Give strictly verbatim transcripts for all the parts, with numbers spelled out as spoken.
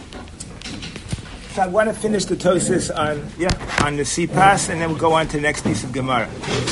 So I want to finish the Tosas on yeah on the Sipas, and then we'll go on to the next piece of Gemara.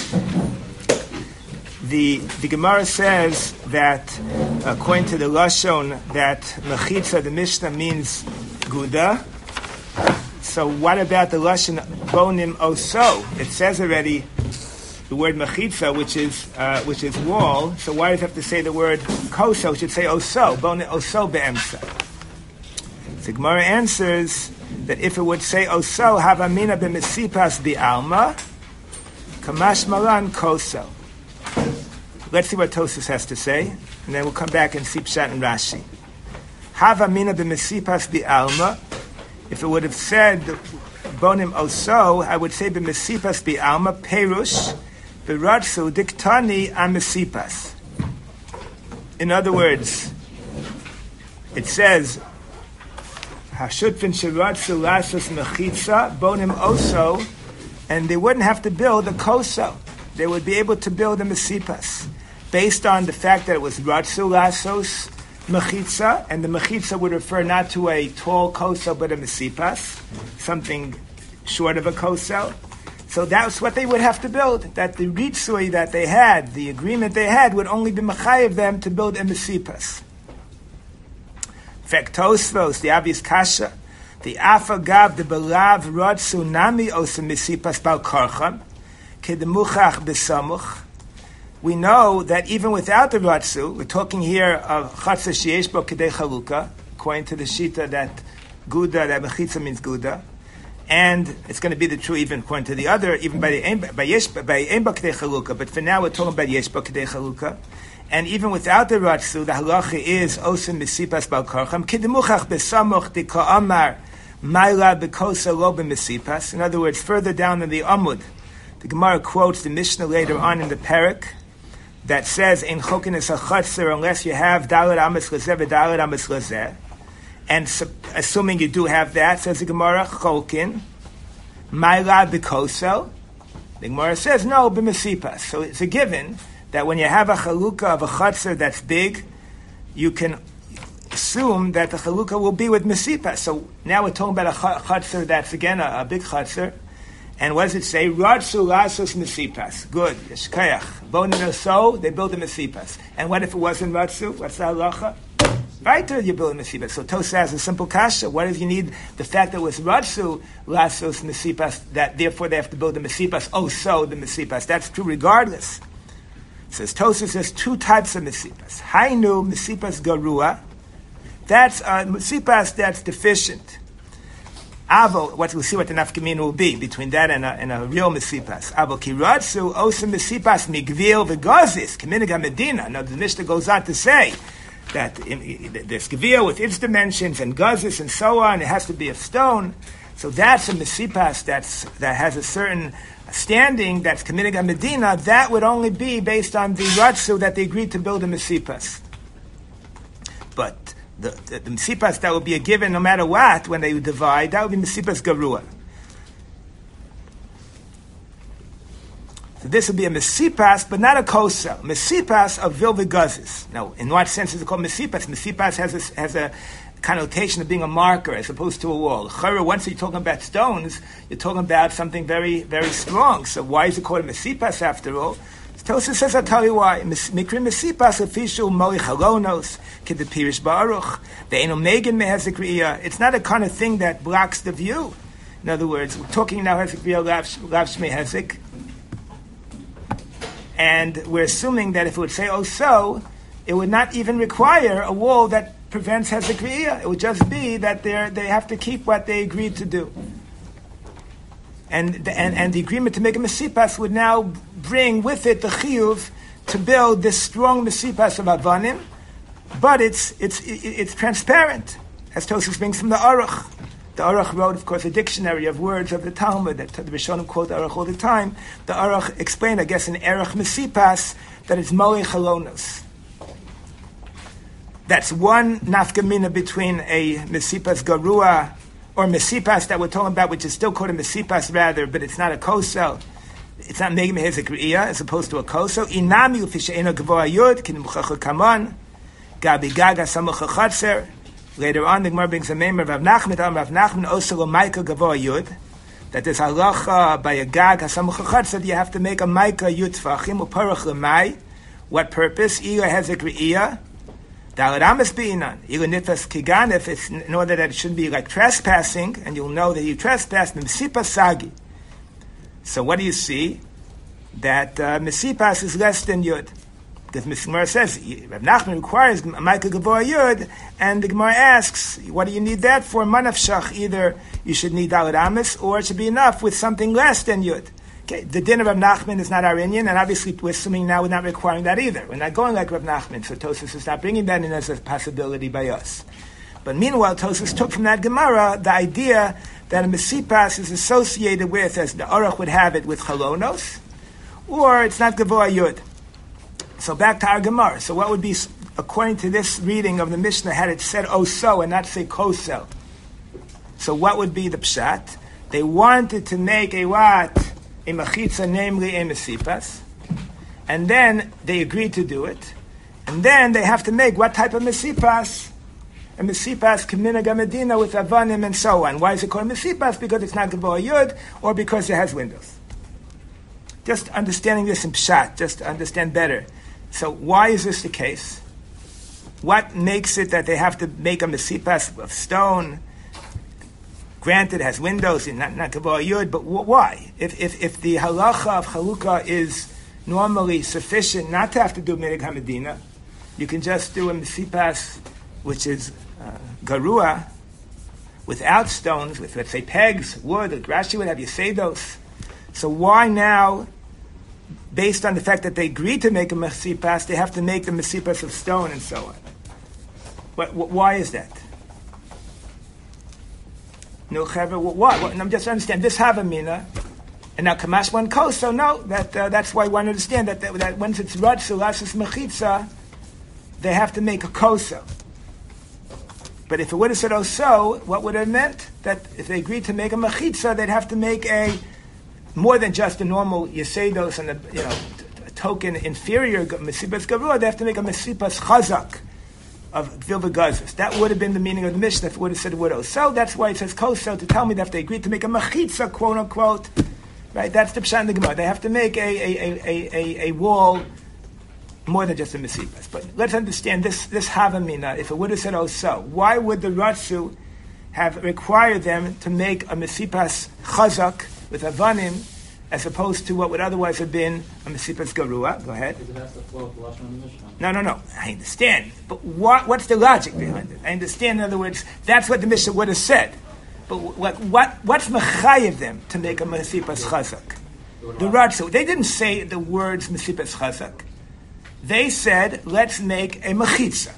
The the Gemara says that according to the Lashon that Mechitza, the Mishnah, means Guda. So what about the Lashon Bonim Oso? It says already the word Mechitza, which is uh, which is wall. So why does it have to say the word Koso? It should say Oso, Bonim Oso Be'emsa. The Gemara answers that if it would say Oso, Havamina B'Mesipas Bi'alma, Kamash Malan Koso. Let's see what Tosas has to say, and then we'll come back and see Pshat and Rashi. Havamina B'Mesipas Bi'alma. If it would have said Bonim Oso, I would say B'Mesipas Bi'alma, Perush, B'Ratsu Diktani Amesipas. In other words, it says, Hashutfin Shiratsu Lasos Mechitza, Bonim Oso, and they wouldn't have to build a Koso. They would be able to build a Mesipas, based on the fact that it was Ratsu Lasos Mechitza, and the Mechitza would refer not to a tall Koso, but a Mesipas, something short of a Koso. So that's what they would have to build, that the Ritsui that they had, the agreement they had, would only be Mechayev them to build a Mesipas. Tosfos, the obvious kasha, the afagav, the belav, rod tsunami, osa misipas bal karcham, kedemuchach besamuch. We know that even without the ratsu, we're talking here of chatza sheyesh bo kedei chaluka, according to the shita that guda, that mechitza means guda, and it's going to be the true even according to the other, even by the by yesh by ein bo kedei chaluka. But for now, we're talking about yesh bo kedei chaluka. And even without the ratsu, the halacha is osim mesipas bal karcham kidemuchach besamuch di ka'amar mayla bekosa lo b'mesipas. In other words, further down in the Amud, the Gemara quotes the Mishnah later on in the Perek that says in chokin is a chatzir unless you have dalet amis lezeh v'dalet amis lezeh. And su- assuming you do have that, says the Gemara chokin mayla bekosa. The Gemara says no b'mesipas. So it's a given that when you have a chalukah of a chatzir that's big, you can assume that the chalukah will be with mesipas. So now we're talking about a chatzir that's again a, a big chatzir. And what does it say? Ratsu lasos mesipas. Good. Yeshkayach. Bonin so they build a mesipas. And what if it wasn't ratsu? What's the halacha? Right there you build a mesipas. So Tosa has a simple kasha. What if you need the fact that it was ratsu lasos mesipas, that therefore they have to build a mesipas? Oh, so the mesipas. That's true regardless. It says Tosas says two types of mesipas. Hainu mesipas garua. That's a mesipas that's deficient. Avo, what we'll see what the nafkamina will be between that and a, and a real mesipas. Avo kiratsu osem mesipas migvil v'gazis k'miniga medina. Now the Mishnah goes on to say that in, in, there's gvil with its dimensions and gazis and so on. It has to be of stone. So that's a mesipas that's that has a certain standing that's committing a Medina. That would only be based on the ratsu that they agreed to build a mesipas. But the, the, the mesipas that would be a given no matter what when they would divide, that would be mesipas garua. So this would be a mesipas, but not a kosa. Mesipas of vilvigazis. Now, in what sense is it called mesipas? Mesipas has a, has a connotation of being a marker as opposed to a wall. Once you're talking about stones, you're talking about something very, very strong. So why is it called a mesipas after all? Tosafos says, I'll tell you why. Mikri mesipas official moli chalonos kid the pirish baruch. The eno megan mehezekriya. It's not a kind of thing that blocks the view. In other words, we're talking now hezekriya lav shmei hezek, and we're assuming that if it would say oh so, it would not even require a wall that prevents hezekriya. It would just be that they they have to keep what they agreed to do. And the, and, and the agreement to make a mesipas would now bring with it the chiyuv to build this strong mesipas of avanim, but it's it's it's transparent, as Tosafos brings from the Aruch. The Aruch wrote, of course, a dictionary of words of the Talmud that the Rishonim quote the Aruch all the time. The Aruch explained, I guess, in Erech mesipas that it's moli chalonos. That's one nafkamina between a mesipas garua or mesipas that we're talking about, which is still called a mesipas rather, but it's not a kosel. It's not megim hezekriya as opposed to a kosel. Inami ufisheina gavoa yud kin muchacha kaman gabi gaga samucha chatzer Later on, the Gemara brings a member of Rav Nachman, Rav Nachman also a Maika Gavoa Yud, that there's halacha by a gag hasamuch chachatz that you have to make a Maika Yud Tfachim uparach lemai. What purpose? Ila hezek re'iyah. Dalaramas beinan. Ila nitfas kigan, if it's in order that it shouldn't be like trespassing, and you'll know that you trespassed, mesipa sagi. So what do you see? That uh, mesipas is less than Yud. Because the Gemara says, Rav Nachman requires Maika Gavoa Yud, and the Gemara asks, what do you need that for? Manafshach, either you should need Daled Amis, or it should be enough with something less than Yud. Okay, the din of Rav Nachman is not our Inyan, and obviously we're assuming now we're not requiring that either. We're not going like Rav Nachman, so Tosfos is not bringing that in as a possibility by us. But meanwhile, Tosfos took from that Gemara the idea that a Mesipas is associated with, as the Aruch would have it, with Chalonos, or it's not Gavoa Yud. So back to our Gemara. So what would be, according to this reading of the Mishnah, had it said oh so and not say kosel? So what would be the pshat? They wanted to make a what? A machitza, namely a mesipas. And then they agreed to do it. And then they have to make what type of mesipas? A mesipas k'minhag Medina with avanim and so on. Why is it called mesipas? Because it's not Gavoa Yud, or because it has windows. Just understanding this in pshat, just to understand better. So why is this the case? What makes it that they have to make a mesipas of stone? Granted, it has windows, and not not Gavoa Yud, but why? If if if the halacha of Chalukah is normally sufficient not to have to do Minhag HaMedina, you can just do a mesipas which is uh, garua, without stones, with let's say pegs, wood, or Rashi would have Yesedos. So why now? Based on the fact that they agreed to make a mesipas, they have to make the mesipas of stone and so on. What, what, why is that? No, chaver. Why? What? I'm just understand this havamina, and now kamash one koso. No, that uh, that's why I want to understand that, that that once it's ratzu lasis mechitza, they have to make a koso. But if it would have said oh so, what would it have meant? That if they agreed to make a mechitza, they'd have to make a more than just a normal yesedos and a, you know, a token inferior mesipas gavur. They have to make a mesipas chazak of gvil v'gazos. That would have been the meaning of the Mishnah if it would have said widow. So that's why it says koso, to tell me that if they agreed to make a mechitza, quote unquote, right? That's the pshat in the Gemara. They have to make a a, a, a, a wall more than just a mesipas. But let's understand this this havamina. If it would have said oh so, why would the Ratsu have required them to make a mesipas chazak with avanim, as opposed to what would otherwise have been a mesipas garua? Go ahead. Because it has to flow with the lashon of the Mishnah. No, no, no. I understand, but what, what's the logic behind it? I understand. In other words, that's what the Mishnah would have said. But what, what what's mechayev them to make a mesipas chazak? The Ratzu. They didn't say the words mesipas chazak. They said, let's make a mechitza.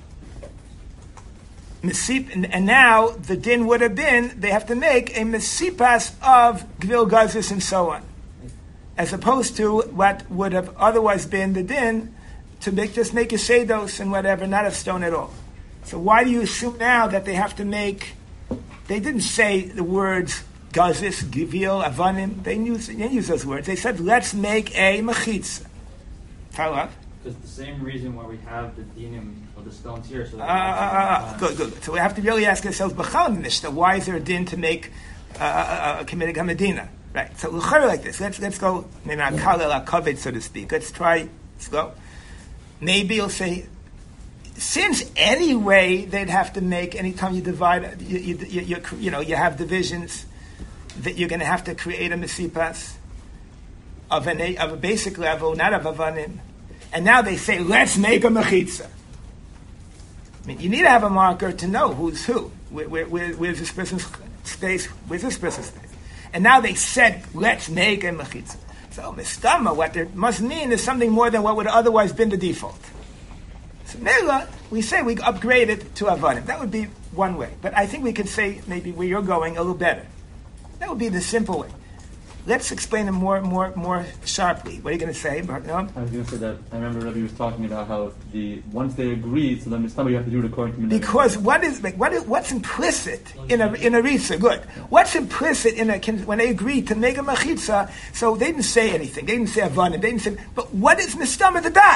And now the din would have been they have to make a mesipas of gvil gazis and so on, as opposed to what would have otherwise been the din to make just make a sedos and whatever, not of stone at all. So why do you assume now that they have to make? They didn't say the words gazis, gvil, avanim. They used, they didn't use those words. They said let's make a mechitza. Follow up. Because the same reason why we have the dinim of the stones here. So uh, uh, uh, good, good. So we have to really ask ourselves, b'chal Mishnah, why is there a din to make uh, a committed Hamedina? Right. So l'chara like this. Let's let's go. Maybe not kal el hakaved, so to speak. Let's try. Let's go. Maybe you'll say, since anyway they'd have to make anytime you divide, you you, you, you, you know you have divisions, that you're going to have to create a mesipas of an of a basic level, not of avanim. And now they say, let's make a mechitza. I mean, you need to have a marker to know who's who. Where, where, where, where's this person's space? Where's this person's space? And now they said, let's make a mechitza. So, mistama, what it must mean is something more than what would otherwise been the default. So, Nela, we say we upgrade it to avanim. That would be one way. But I think we could say maybe where you're going a little better. That would be the simple way. Let's explain it more, more, more sharply. What are you going to say, Bart? No? I was going to say that I remember Rabbi was talking about how the once they agreed, so then somebody you have to do it according to Minhag. Because what is what is what's implicit in a in a ritza? Good. What's implicit in a when they agreed to make a mechitza? So they didn't say anything. They didn't say avanim. They didn't say. But what is mistama the das?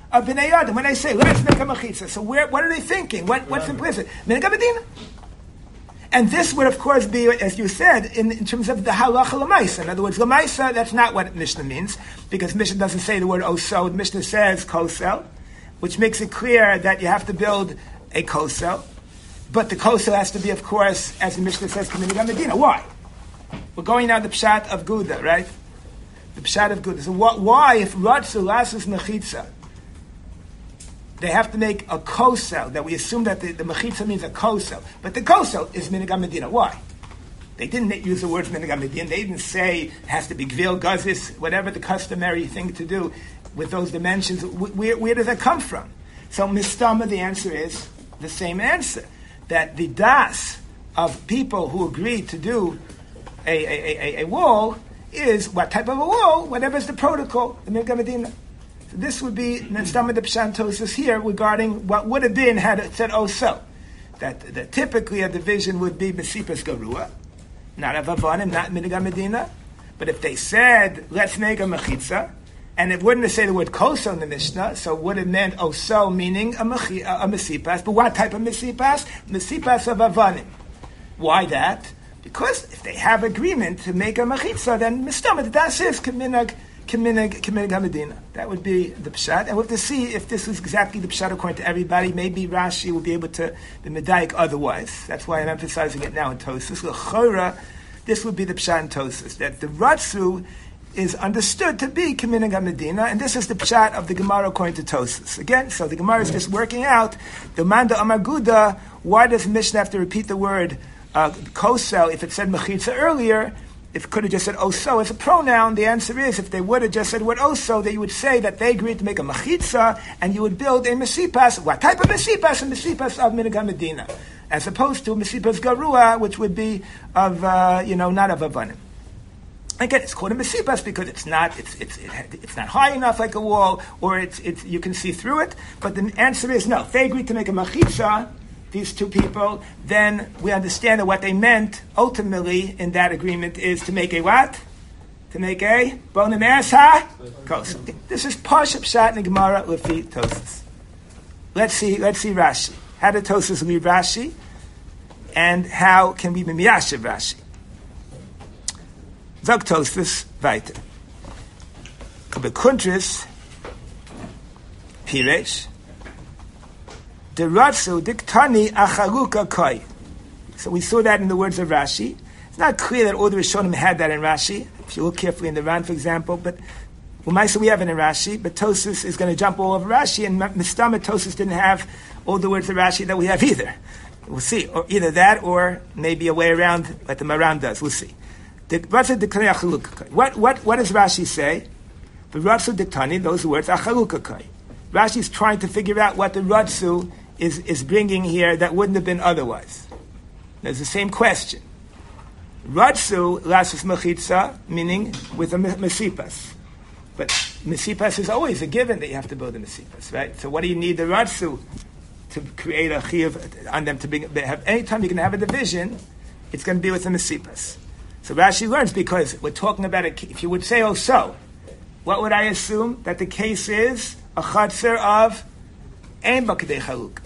of Bnei Adam when they say, let's make a mechitza. So where, what are they thinking? What, what's implicit? Minhag Medina. And this would, of course, be, as you said, in, in terms of the halacha l'maisa. In other words, l'maisa, that's not what Mishnah means, because Mishnah doesn't say the word oso. Mishnah says kosel, which makes it clear that you have to build a kosel. But the kosel has to be, of course, as the Mishnah says, Minhag Medina. Why? We're going now the pshat of Guda, right? The pshat of Guda. So what, why, if Ratzu lasus mechitza, they have to make a kosel, that we assume that the, the mechitza means a kosel. But the kosel is Minhag Medina. Why? They didn't use the words Minhag Medina. They didn't say it has to be gvil, gazis, whatever the customary thing to do with those dimensions. Where, where does that come from? So mistama, the answer is the same answer. That the das of people who agree to do a, a, a, a wall is what type of a wall? Whatever is the protocol, the Minhag Medina. So this would be Nestama de Pshantosis here regarding what would have been had it said, oh, so. That, that typically a division would be Mesipas Garua, not a Vavanim, not Minhag Medina. But if they said, let's make a Mechitza, and it wouldn't have said the word Koso in the Mishnah, so it would have meant, oh, so, meaning a, mechi, a, a Mesipas. But what type of Mesipas? Mesipas of Avanim. Why that? Because if they have agreement to make a Mechitza, then Mistama, the Das is Minhag Minhag Medina. That would be the pshat, and we'll have to see if this is exactly the pshat according to everybody. Maybe Rashi will be able to be medayik otherwise. That's why I'm emphasizing it now in Tosas. L'chora, this would be the pshat in Tosas, that the Ratzu is understood to be Minhag Medina, and this is the pshat of the Gemara according to Tosas. Again, so the Gemara is just working out the Manda Amar Guda. Why does Mishnah have to repeat the word uh, kosel if it said mechitza earlier? If it could have just said oso as a pronoun, the answer is if they would have just said what oso, then you would say that they agreed to make a mechitza, and you would build a mesipas. What type of mesipas? A mesipas of Minhag Medina, as opposed to a mesipas garua, which would be of uh, you know not of avanim. Again, it's called a mesipas because it's not it's it's it, it's not high enough like a wall, or it's it's you can see through it. But the answer is no. If they agreed to make a mechitza, these two people, then we understand that what they meant ultimately in that agreement is to make a what? To make a bonim asa kos. This is Pashup Pshat in the Gemara Lefi Tosas. Let's see. Let's see Rashi. How did Tosas read Rashi, and how can we be miyashiv Rashi? Zog Tosas weiter. Kabekuntris Piresh. The Ratzu diktani acharuka koi. So we saw that in the words of Rashi. It's not clear that all the Rishonim had that in Rashi. If you look carefully in the Ran, for example, but Umaisa we have it in Rashi, but Tosas is going to jump all over Rashi, and Mistama Tosas didn't have all the words of Rashi that we have either. We'll see, or either that, or maybe a way around, like the Maran does. We'll see. The Ratzu diktani acharuka koi. What what what does Rashi say? The Ratzu diktani, those words acharuka koi. Rashi is trying to figure out what the Ratzu is, is bringing here that wouldn't have been otherwise. There's the same question. Ratzu lasus mechitza, meaning with a mesipas. But mesipas is always a given that you have to build a mesipas, right? So what do you need the Ratzu to create a chiyuv on them to bring? Have, anytime you're going to have a division, it's going to be with a mesipas. So Rashi learns because we're talking about a, if you would say, oh so, what would I assume? That the case is a chatzir of ein b'kedei chaluk.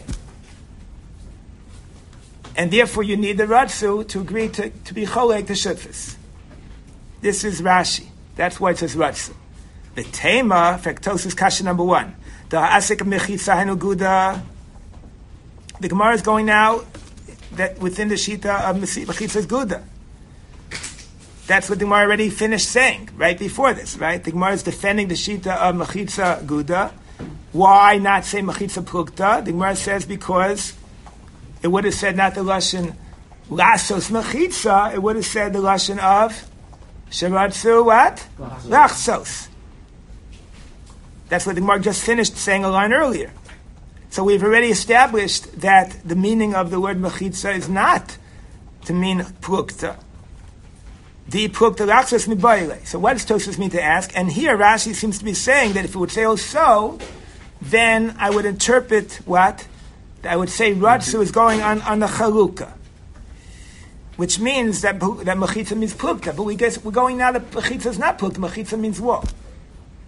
And therefore you need the Ratzu to agree to, to be cholek the shutfis. This is Rashi. That's why it says Ratzu. The Tema, Fektosis Kasha number one. The Ha'asik Mechitza Henu Guda. The Gemara is going now that within the Shita of Mechitza's Guda. That's what the Gemara already finished saying right before this, right? The Gemara is defending the Shita of Mechitza Guda. Why not say Mechitza Plukta? The Gemara says because it would have said not the Lashon Lasos Mechitza, it would have said the Lashon of Sheratzu what? Lachsos. That's what the Gemara just finished saying a line earlier. So we've already established that the meaning of the word Mechitza is not to mean Plukta. The Plukta Lachsos Mibayle. So what does Tosfos mean to ask? And here Rashi seems to be saying that if it would say oh so, then I would interpret what? I would say Ratzu is going on, on the Chaluka, which means that that Mechitza means Plukta. But we guess we're going now that Mechitza is not Plukta. Mechitza means what?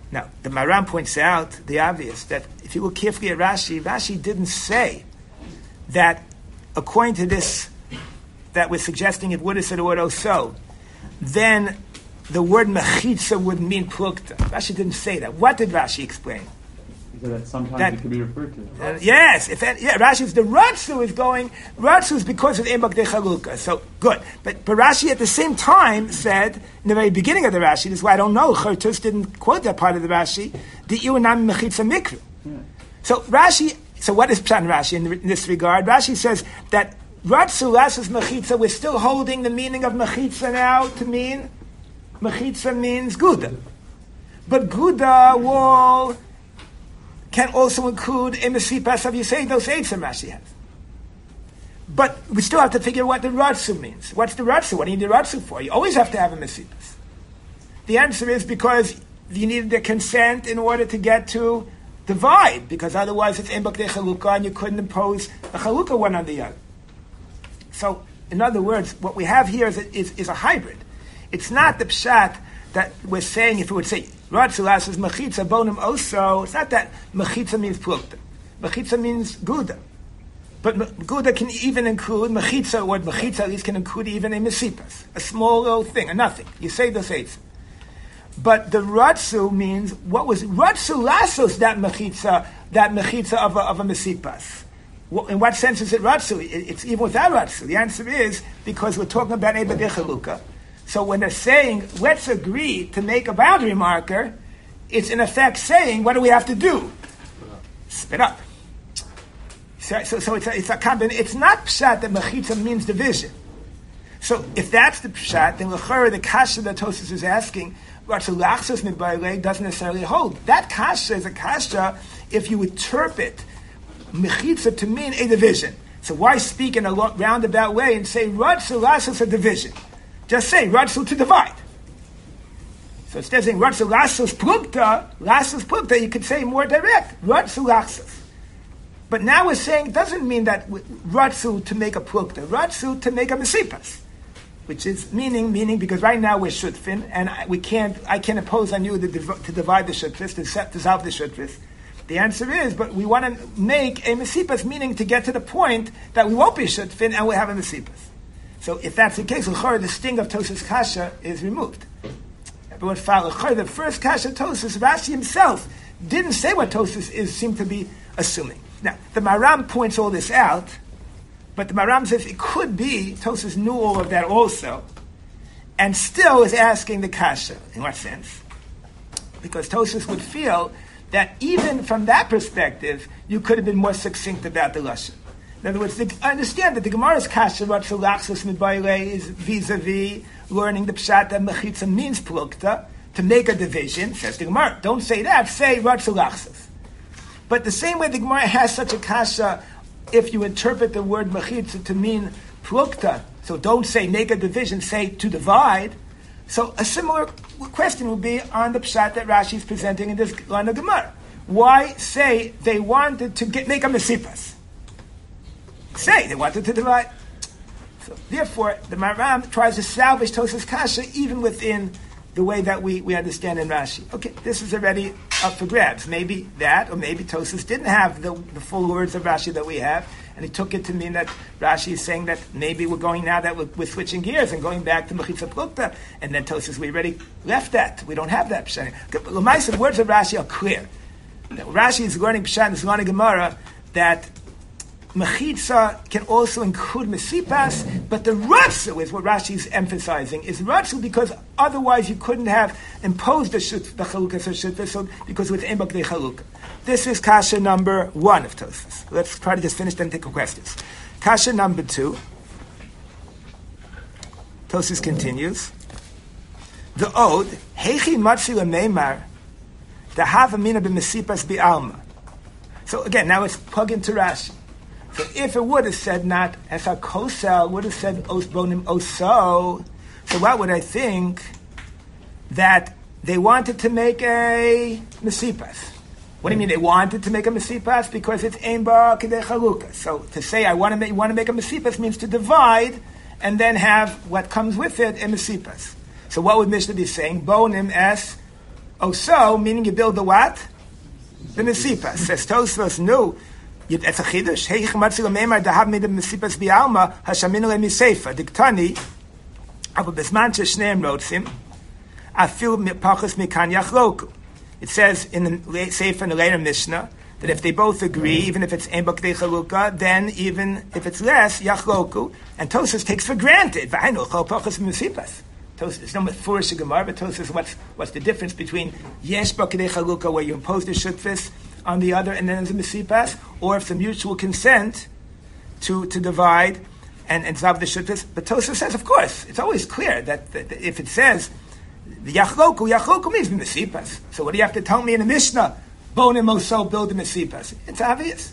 Now, the Maram points out the obvious, that if you look carefully at Rashi, Rashi didn't say that according to this, that we're suggesting it would have said the word also, then the word mechitza would mean plukta. Rashi didn't say that. What did Rashi explain? He said that sometimes That- it could be referred to. Uh, yes, if that, yeah, Rashi's the Ratsu is going. Ratsu is because of Emak de Chalukah. So good, but, but Rashi at the same time said in the very beginning of the Rashi. This is why I don't know. Chertus didn't quote that part of the Rashi. The Iwanam Mechitza Mikru. So Rashi. So what is Pshat Rashi in, in this regard? Rashi says that Ratsu Rasus Mechitza. We're still holding the meaning of Mechitza now to mean Mechitza means Guda, but Guda wall can also include a Mesipas of Yisei, those Eitzim Rashi has. But we still have to figure what the Ratsu means. What's the Ratsu? What do you need the Ratsu for? You always have to have a Mesipas. The answer is because you needed their consent in order to get to divide, because otherwise it's Embak de Chalukah and you couldn't impose a Chalukah one on the other. So, in other words, what we have here is a, is, is a hybrid. It's not the Pshat that we're saying, if we would say, Ratzulas is mechitza, bonim oso. It's not that mechitza means plukta. Mechitza means guda. But me- guda can even include mechitza, or mechitza at least can include even a mesipas, a small little thing, a nothing. You say the eighth. But the ratzu means, what was ratzu lasos, that mechitza, that mechitza of a, of a mesipas? In what sense is it ratzu? It, it's even without ratzu. The answer is because we're talking about Eba de Chalukah. So when they're saying, let's agree to make a boundary marker, it's in effect saying, what do we have to do? Split up. So, so, so it's a, it's a combination. It's not pshat that mechitza means division. So if that's the pshat, then l'chara, the kasha that Tosfos is asking, Ratzulachsos midbarei doesn't necessarily hold. That kasha is a kasha if you interpret mechitza to mean a division. So why speak in a roundabout way and say Ratzulachsos a division? Just say Ratzu to divide. So instead of saying Ratzu Lasus Plukta, Lasus Plukta, you could say more direct, Ratzu Lasus. But now we're saying it doesn't mean that Ratzu to make a Plukta, Ratzu to make a Mesipas, which is meaning, meaning because right now we're Shutfin, and I, we can't, I can't impose on you to, div- to divide the Shutfis, to set, dissolve the Shutfis. The answer is, but we want to make a Mesipas, meaning to get to the point that we won't be Shutfin and we'll have a Mesipas. So if that's the case, the sting of Tosas Kasha is removed. Everyone follow. The first Kasha Tosas, Rashi himself didn't say what Tosas is, seemed to be assuming. Now, the Maram points all this out, but the Maram says it could be Tosas knew all of that also, and still is asking the Kasha. In what sense? Because Tosas would feel that even from that perspective, you could have been more succinct about the Lashon. In other words, the, I understand that the Gemara's kasha, Ratzulachsos midbarei, is vis-a-vis learning the pshat that mechitza means plukta, to make a division, says the Gemara. Don't say that, say Ratzulachsos. But the same way the Gemara has such a kasha, if you interpret the word mechitza to mean plukta, so don't say make a division, say to divide. So a similar question would be on the pshat that Rashi is presenting in this line of Gemara. Why say they wanted to get, make a mesipas? Say they wanted to divide. So therefore, the Maram tries to salvage Tosas Kasha even within the way that we, we understand in Rashi. Okay, this is already up for grabs. Maybe that, or maybe Tosas didn't have the, the full words of Rashi that we have, and he took it to mean that Rashi is saying that maybe we're going now that we're, we're switching gears and going back to Mechitza Plukta, and then Tosas, we already left that. We don't have that Pshat. The words of Rashi are clear. Now, Rashi is learning Pshat in this line of Gemara that Mechitza can also include Mesipas, but the Ratzu is what Rashi is emphasizing, is Ratzu because otherwise you couldn't have imposed the, shut, the Chalukah or Shutfis, so because it was Embak de Chalukah. This is Kasha number one of Tosfos. Let's try to just finish then take questions. Kasha number two. Tosfos continues. The Ode, Heichi Matzi L'Meimar, the Havamina b'Mesipas bi'alma. So again, now it's plug into Rashi. So if it would have said not as a kosel, would have said os bonim oso. So what would I think? That they wanted to make a mesipas. What do you mean they wanted to make a mesipas? Because it's ein ba kedei chalukah. So to say I want to make, want to make a mesipas means to divide and then have what comes with it a mesipas. So what would Mishnah be saying? Bonim es Oh, so, meaning you build the what? The Mesipas. Says Tosfos, no. It's a chidush. Hey, chmatzi l'meimar dahav mid Mesipas bi'alma hashaminu le'miseifa. Diktani, aber bisman sheshneim rotzim, afil pachas mikan yachloku. It says in the Sefer in the later Mishnah that if they both agree, even if it's ein b'kdei chalukah, then even if it's less, yachloku. And Tosfos takes for granted. V'hainu chol pachas Mesipas. There's no Mefurish Gemara, but Tosfos, what's what's the difference between yesh b'kdei chalukah, where you impose the shutfis on the other, and then there's a Mesipas, or if the mutual consent to to divide and and zav the shutfis. But Tosfos says, of course, it's always clear that, that, that if it says the yachloku, yachloku means Mesipas. So what do you have to tell me in the Mishnah? Bonim oso build the Mesipas. It's obvious.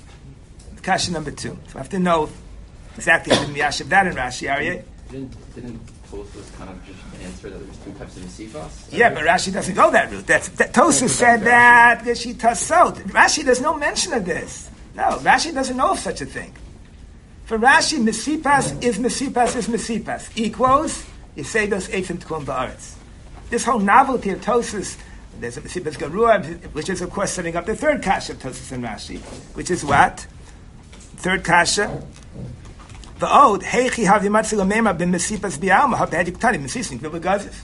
Kasha number two. So I have to know exactly how to miyashiv that in Rashi. Aryeh. Didn't didn't Tosfos kind of just answer that there's two types of Mesipas? Yeah, but Rashi doesn't go that route. That's, that, Tosfos said that she tasot. Rashi does no mention of this. No, Rashi doesn't know of such a thing. For Rashi, Mesipas is Mesipas is Mesipas. Equals, you say those eitzim tkum ba'aretz. This whole novelty of Tosfos, there's a Mesipas Garua, which is of course setting up the third kasha of Tosfos and Rashi, which is what? Third kasha. The old heichi havimatzi l'meimar ben Mesipas bi'alma ha'be'ediktani mesisnik v'begazis.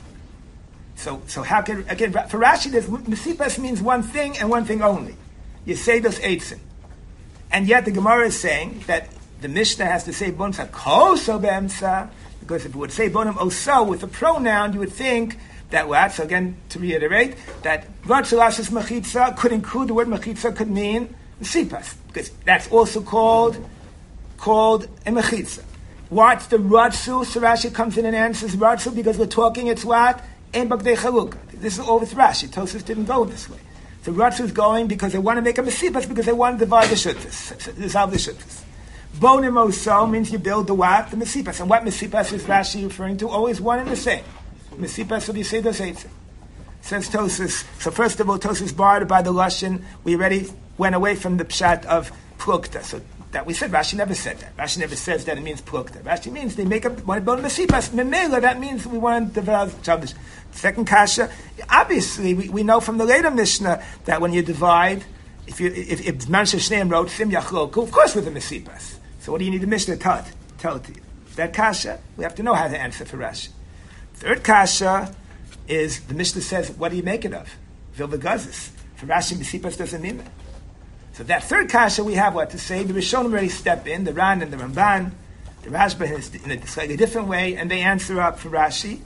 So, so how can again for Rashi, this Mesipas means one thing and one thing only. You say those eitzim, and yet the Gemara is saying that the Mishnah has to say bonsa koso be'emsa, because if it would say bonim oso with a pronoun, you would think that what? So again, to reiterate, that Ratzalas's mechitza could include the word mechitza could mean Mesipas, because that's also called called a mechitza. What's the Ratzu? So Rashi comes in and answers Ratzu because we're talking, it's what? Ein b'kdei chalukah. This is all with Rashi. Tosfos didn't go this way. So Ratzu is going because they want to make a Mesipas, because they want to divide the shutfis, dissolve the shutfis. Bonim oso means you build the what? The Mesipas. And what Mesipas is Rashi referring to? Always one and the same. Mesipas will be Seidos Eitzim. Says Tosfos. So first of all, Tosfos borrowed by the Lashon. We already went away from the pshat of plukta. So that we said Rashi never said that. Rashi never says that it means plukta. Rashi means they make up want to build Mesipas. Memela, that means we want to develop Shabbos. Second kasha. Obviously, we, we know from the later Mishnah that when you divide, if you if if Mansha Shneim wrote Sim Yachloku, of course with a Mesipas. So what do you need the Mishnah to tell it? Tell it to you. That kasha, we have to know how to answer for Rashi. Third kasha is the Mishnah says, what do you make it of? Vilvagazis. For Rashi, Mesipas doesn't mean that. So that third kasha we have what to say. The Rishonim already step in, the Ran and the Ramban, the Rashba in a slightly different way, and they answer up for Rashi.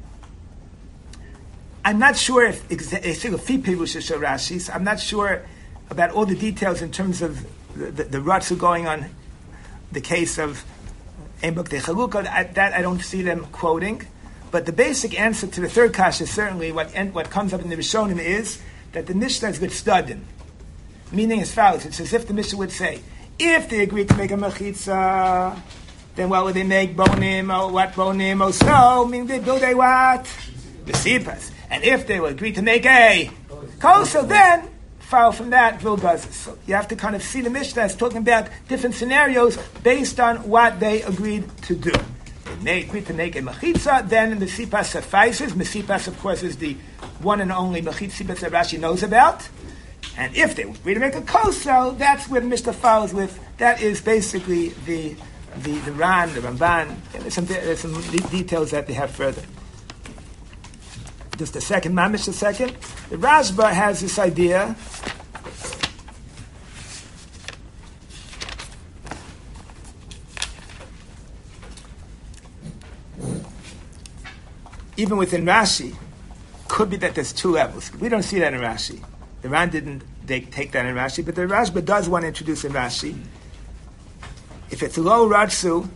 I'm not sure if a single fee people should show Rashi, so I'm not sure about all the details in terms of the, the, the Ratzu going on the case of Ein b'kdei chalukah. That I don't see them quoting. But the basic answer to the third kasha is certainly what what comes up in the Rishonim is that the Mishnah is with studin. Meaning as follows, it's as if the Mishnah would say, if they agree to make a mechitza, then what would they make? Bonim, or what bonim, or so, meaning they build a what? Mesipas. And if they would agree to make a koso, then follow from that, vilgazis. So you have to kind of see the Mishnah as talking about different scenarios based on what they agreed to do. If they agreed to make a mechitza, then Mesipas suffices. Mesipas, of course, is the one and only mechitza that Rashi knows about. And if they agree to make a koso, that's where the Mishnah follows with. That is basically the the, the Ran, the Ramban. And there's some, there's some de- details that they have further. Just a second, mamish a second. The Rashba has this idea. Even within Rashi, could be that there's two levels. We don't see that in Rashi. The Ran didn't they take that in Rashi, but the Rashba does want to introduce in Rashi. If it's low Ratzu,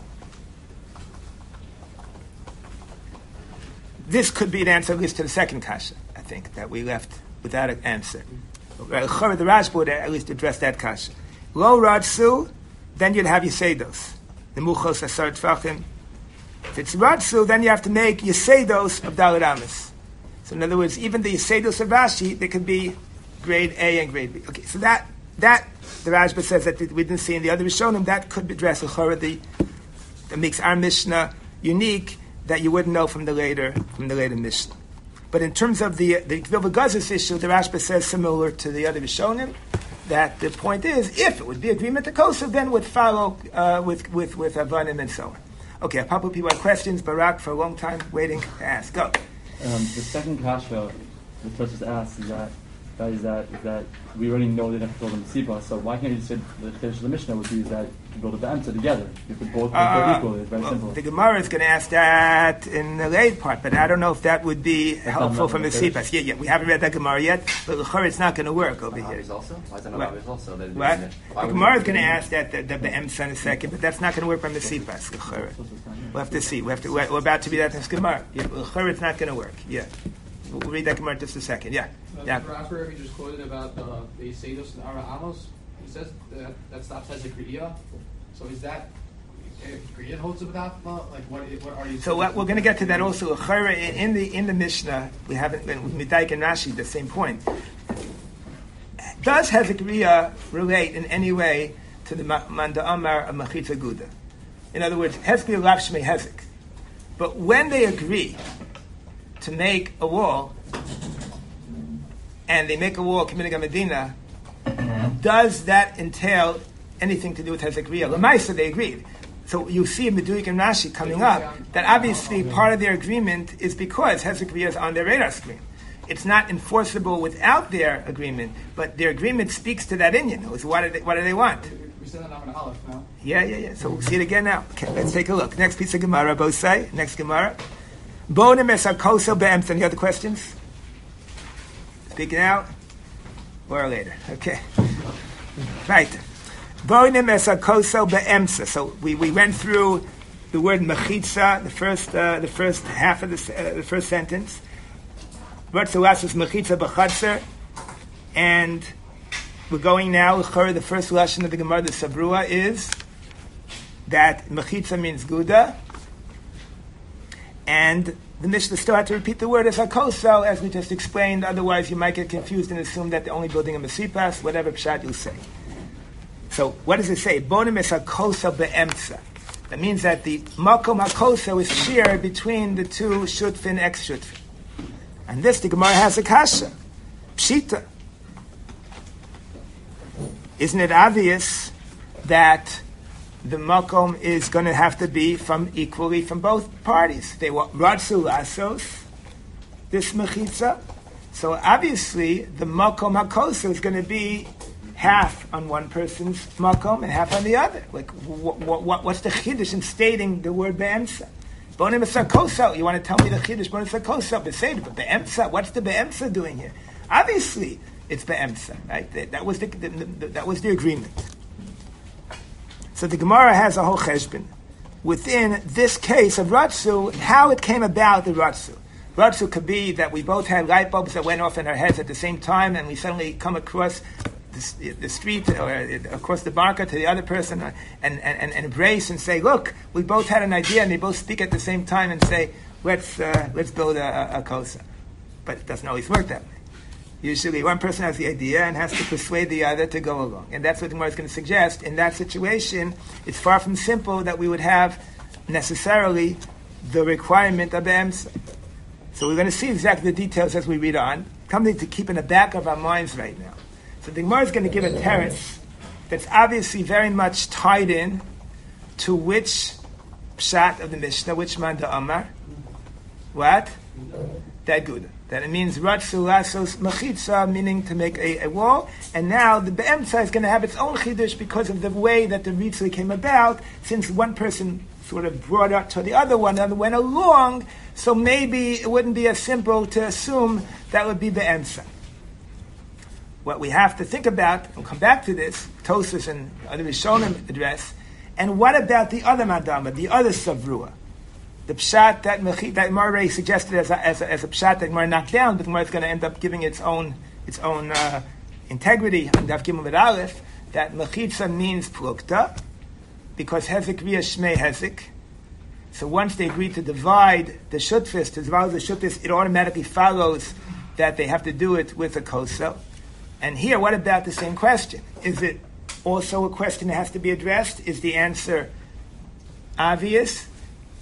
this could be an answer at least to the second kasha, I think, that we left without an answer. The Rashba would at least address that kasha. Low Ratzu, then you'd have Yeseidos. The Muchos Asar Tfachim. If it's Ratzu, then you have to make Yeseidos of Daled Amos. So in other words, even the Yeseidos of Rashi, they could be grade A and grade B. Okay, so that, that the Rashba says that we didn't see in the other Rishonim, that could be addressed the that makes our Mishnah unique, that you wouldn't know from the later from the later Mishnah. But in terms of the the Vilva Gazis issue, the Rashba says similar to the other Rishonim, that the point is, if it would be agreement to Kosev, then would follow uh, with with with Avanim and so on. Okay, a couple of people had questions. Barak for a long time waiting to ask. Go. Um, the second kasha the Tosfos asks is that that is that is that we already know they have to build a Mesipa, so why can't you just say the Chiddush of the Mishnah would be is that you build a Be'emtza together? You could both Uh, uh, equally. It's very well, simple. the Gemara is going to ask that in the late part, but I don't know if that would be helpful from the Mesipas. Yeah, yeah, we haven't read that Gemara yet, but L'chor it's not going to work over here. Obvious also? Why is that not What? obvious also? That What? why The would Gemara you- is going to ask that the, the Be'emtza in a second, but that's not going to work from the Mesipas. L'chor. We'll have to see. We have to, we're, we're about to be that in this Gemara. Yeah, L'chor it's not going to work. Yeah. We'll, we'll read that Gemara in just a second. Yeah. Uh, Yeah. The Raspberry just quoted about uh, the Seidos and Ara Amos. He says that that stops as a Kriya. So is that if Kriya holds it without uh, like what? What are you? So what, we're going to get to that also. L'chor, in, in the in the Mishnah, we haven't been with Midaik and Rashi the same point. Does Hezekiah relate in any way to the Ma- Manda Amar of Machitza Guda? In other words, Hezekiah Lav Shmei Hezek. But when they agree to make a wall, and they make a wall committing a Medina, does that entail anything to do with Hezekiah? Lamaisa, they agreed. So you see in Meduik and Rashi coming up that obviously part of their agreement is because Hezekiah is on their radar screen. It's not enforceable without their agreement, but their agreement speaks to that Indian. What do they, what do they want? We said that in Aleph now. Yeah, yeah, yeah. So we'll see it again now. Okay, let's take a look. Next piece of Gemara, Bosai. Next Gemara. Bonim esakoso be'emtza. Any other questions? Speak now or later. Okay. Right. Bonim esakoso be'emtza. So we, we went through the word mechitza, the first uh, the first half of the uh, the first sentence. Ratzulas is mechitza b'chatzer, and we're going now. The first lesson of the Gemara, the Sabrua, is that mechitza means guda, and the Mishnah still had to repeat the word as hakoso, as we just explained. Otherwise, you might get confused and assume that they're only building a mesipas, whatever pshat you'll say. So, what does it say? Bonim es hakoso be'emtza. That means that the makom hakoso is shared between the two shutfin ex shutfin. And this, the Gemara has a kasha. Pshita. Isn't it obvious that the makom is going to have to be from equally from both parties? They want ratzu lasos, this mechitza. So obviously, the makom hakoso is going to be half on one person's makom and half on the other. Like, what, what, what's the chiddush in stating the word be'emtza? Bonim esakoso. You want to tell me the chiddush? Bonim esakoso. Beseder, but be'emtza. What's the be'emtza doing here? Obviously, it's be'emtza, right? That, that was the, the, the that was the agreement. So the Gemara has a whole cheshbon within this case of ratzu. How it came about the ratzu. Ratzu could be that we both had light bulbs that went off in our heads at the same time, and we suddenly come across the, the street or across the barca to the other person and, and, and, and embrace and say, look, we both had an idea, and they both speak at the same time and say, let's uh, let's build a, a, a kosa. But it doesn't always work that way. Usually one person has the idea and has to persuade the other to go along. And that's what the Gemara is going to suggest. In that situation, it's far from simple that we would have necessarily the requirement of the emsa. So we're going to see exactly the details as we read on. Something to keep in the back of our minds right now. So the Gemara is going to give a teretz that's obviously very much tied in to which pshat of the Mishnah, which man da Amar. What? That good. That it means ratzu lasos mechitza, meaning to make a, a wall. And now the be'emtza is going to have its own chiddush because of the way that the ritzah came about, since one person sort of brought up to the other one and went along, so maybe it wouldn't be as simple to assume that would be be'emtza. What we have to think about, we'll come back to this, Tosfos and other Rishonim address, and what about the other madama, the other savrua? The pshat that Mechit, that Gemara suggested as a, as a, as a pshat that Gemara knocked down, but Gemara is going to end up giving its own its own uh, integrity on Daf Gimel Vid Aleph, that Mechitza means plukta, because Hezek via Shmei Hezek. So once they agree to divide the shutfis, to divide the shutfis, it automatically follows that they have to do it with a koso. And here, what about the same question? Is it also a question that has to be addressed? Is the answer obvious?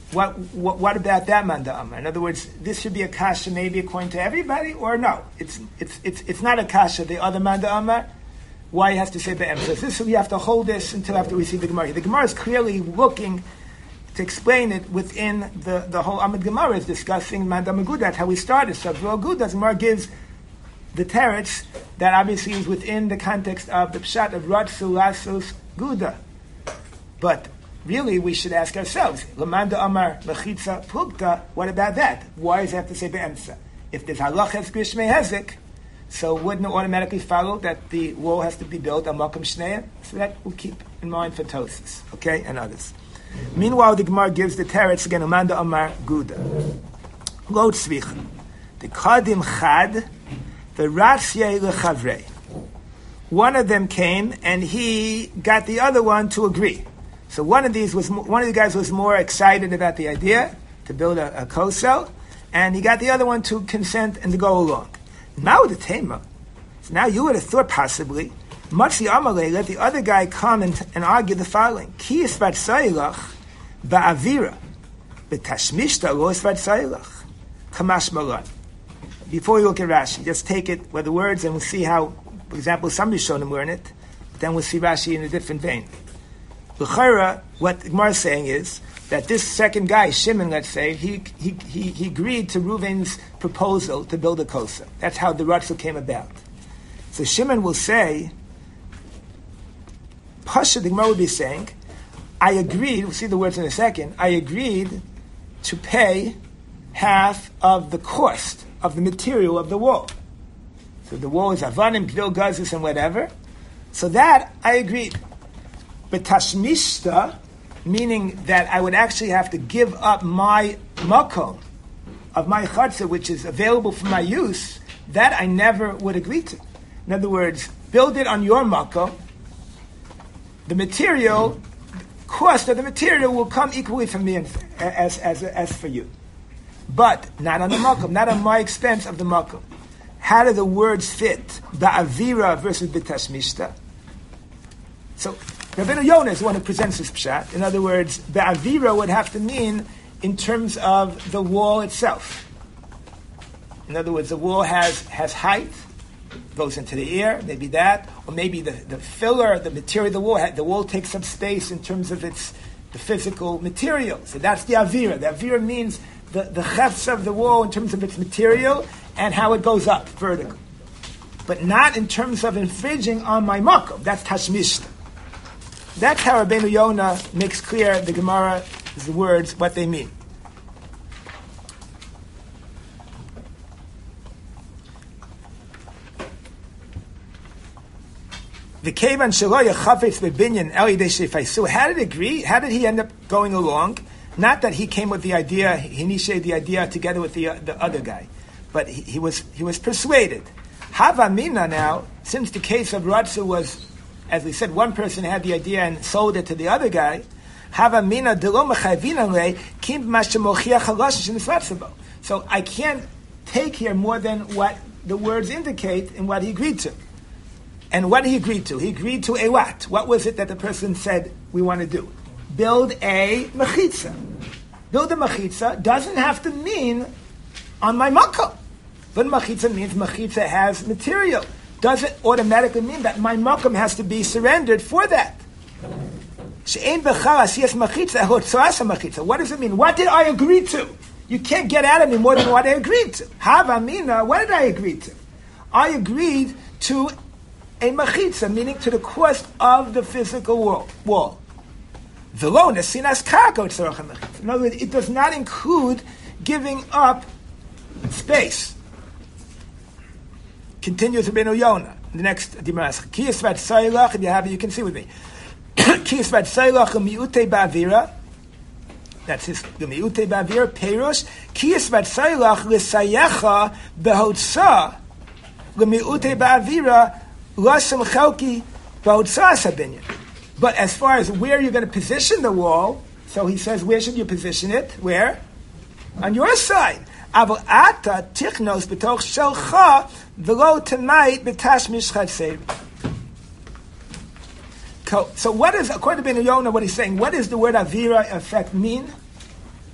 what, what what about that manda amar? In other words, this should be a kasha maybe according to everybody, or no? It's it's it's it's not a kasha. The other manda amar. Why he has to say be'em? So this we have to hold this until after we see the Gemara. The Gemara is clearly looking to explain it within the, the whole Amud Gemara is discussing manda maguda. That's how we started. So Guda, Gemara gives the teretz that obviously is within the context of the pshat of Ratzu Lasus Guda. But really, we should ask ourselves, Lamanda Amar Lechitza Plukta, what about that? Why does it have to say Be'emsa? If there's halachas Grishmei Hezek, so wouldn't it automatically follow that the wall has to be built on Malkum Shneya? So that we'll keep in mind for Tosis, okay, and others. Meanwhile, the Gemara gives the teretz again, Lamanda Amar Guda. Lo Tzvicha. The Kadim Chad, the Ratzye Lechavrei. One of them came and he got the other one to agree. So one of these was one of the guys was more excited about the idea to build a, a kosel, and he got the other one to consent and to go along. Now the tema. So now you would have thought possibly, Matzi Amalei, let the other guy come and, and argue the following: Ki isvat saylach ba'avira, betashmishta lo isvat saylach, kamash malan. Before we look at Rashi, just take it with the words, and we'll see how, for example, some Rishonim learn it. But then we'll see Rashi in a different vein. L'chara, what the Gemara is saying is that this second guy, Shimon, let's say, he he he, he agreed to Reuven's proposal to build a kosa. That's how the Ratzu came about. So Shimon will say, Pasha, the Gemara will be saying, I agreed, we'll see the words in a second, I agreed to pay half of the cost of the material of the wall. So the wall is Avanim, Gvil, Gazis, and whatever. So that, I agreed. But Tashmishta, meaning that I would actually have to give up my makom of my chatzah, which is available for my use, that I never would agree to. In other words, build it on your makom. The material, cost of the material will come equally from me and, as, as, as for you. But not on the makom, not on my expense of the makom. How do the words fit? Ba'avira versus b'tashmishta. So, Rabbeinu Yonah is the one who presents this pshat. In other words, Ba'avira would have to mean in terms of the wall itself. In other words, the wall has, has height, goes into the air, maybe that, or maybe the, the filler, the material of the wall, the wall takes up space in terms of its the physical material. So that's the Avira. The Avira means the, the chefs of the wall in terms of its material and how it goes up, vertical. But not in terms of infringing on my makom. That's Tashmishta. That's how Rabbeinu Yonah makes clear the Gemara, the words, what they mean. The Kevan Shaloya Chafetz Bebinyan Eli De Shefaisu. How did it agree? How did he end up going along? Not that he came with the idea, he initiated the idea together with the uh, the other guy, but he, he was he was persuaded. Hava Mina now, since the case of Ratzu was, as we said, one person had the idea and sold it to the other guy. Hava Mina Delo Mechayvina Le Kim Mashamochiach Haloshish in the So I can't take here more than what the words indicate and what he agreed to. And what did he agree to? He agreed to a what? What was it that the person said we want to do? Build a mechitza. Build a mechitza doesn't have to mean on my makom. But mechitza means mechitza has material. Doesn't automatically mean that my makom has to be surrendered for that. What does it mean? What did I agree to? You can't get out of me more than what I agreed to. Havamina, what did I agree to? I agreed to a mechitza, meaning to the cost of the physical wall. wall. In other words, it does not include giving up space. Continues Rabbeinu Yonah. The next Dimas. Kiyasvat Sailach, if you have it, you can see with me. Kiyasvat Sailach mi'ute ba'avira. That's his mi'ute ba'avira. Perush. Kiyasvat Sailach l'sayecha behotza l'mi'ute ba'avira. But as far as where you're going to position the wall, so he says, where should you position it? Where? On your side. So what is, according to Ben Yonah, what he's saying, what does the word avira effect mean?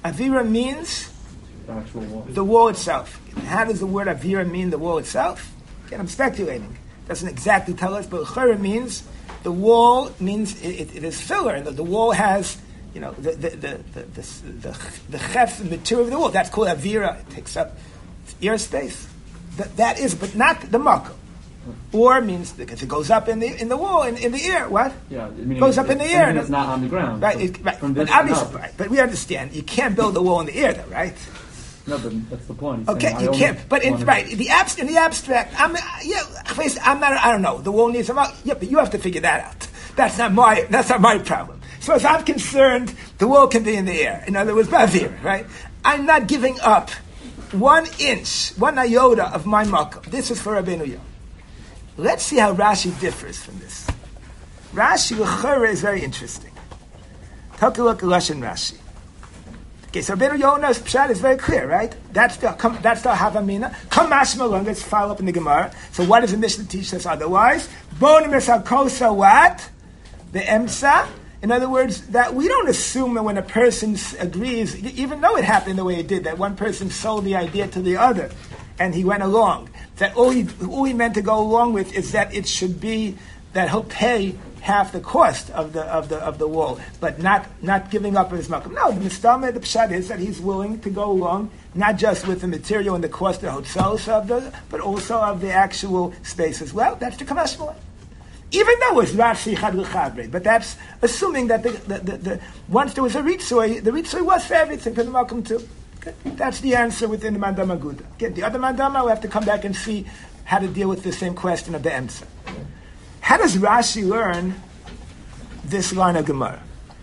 Avira means The actual wall. the wall itself. How does the word Avira mean the wall itself? Again, I'm speculating. It doesn't exactly tell us, but Chara means the wall means it, it, it is filler, and the, the wall has, you know, the the the the the, the, the chef, the material of the wall. That's called Avira. It takes up ear space. That, that is, but not the makom. Or means because it goes up in the in the wall in, in the air. What? Yeah, meaning Goes up in the air. It's not on the ground. Right, So it, right. From But this obviously, up. right. But we understand you can't build a wall in the air, though, right? No, but that's the point. He's Okay, saying, you I can't. only But in, wanna- right, the abs- in the abstract, I'm yeah. I'm not. I don't know. The wall needs some. Yeah, but you have to figure that out. That's not my. That's not my problem. So as I'm concerned, the wall can be in the air. In other words, bavir, right? I'm not giving up one inch, one iota of my makom. This is for Rabbeinu Yom. Let's see how Rashi differs from this. Rashi l'chora is very interesting. Take a look at Lashon Rashi. Okay, so Rabbeinu Yona's pshat is very clear, right? That's the come, that's the havamina. Come mashma long. Let's follow up in the Gemara. So what does the Mishnah teach us otherwise? Bonim esakosa what? The emsa. In other words, that we don't assume that when a person s- agrees, e- even though it happened the way it did, that one person sold the idea to the other, and he went along, that all he all he meant to go along with is that it should be that he'll pay half the cost of the of the of the wall, but not not giving up his makom. No, the mistama, the pshat is that he's willing to go along not just with the material and the cost of hotels of the, but also of the actual space as well. That's the kamash malay. Even though it's Rashi Chad L'Chabre, but that's assuming that the, the, the, the once there was a Ritzoi, the Ritzoi was for everything, for the Malcolm too. Okay? That's the answer within the Mandama Guda. Again, the other Mandama, we have to come back and see how to deal with the same question of the Emsa. How does Rashi learn this line of Gemara?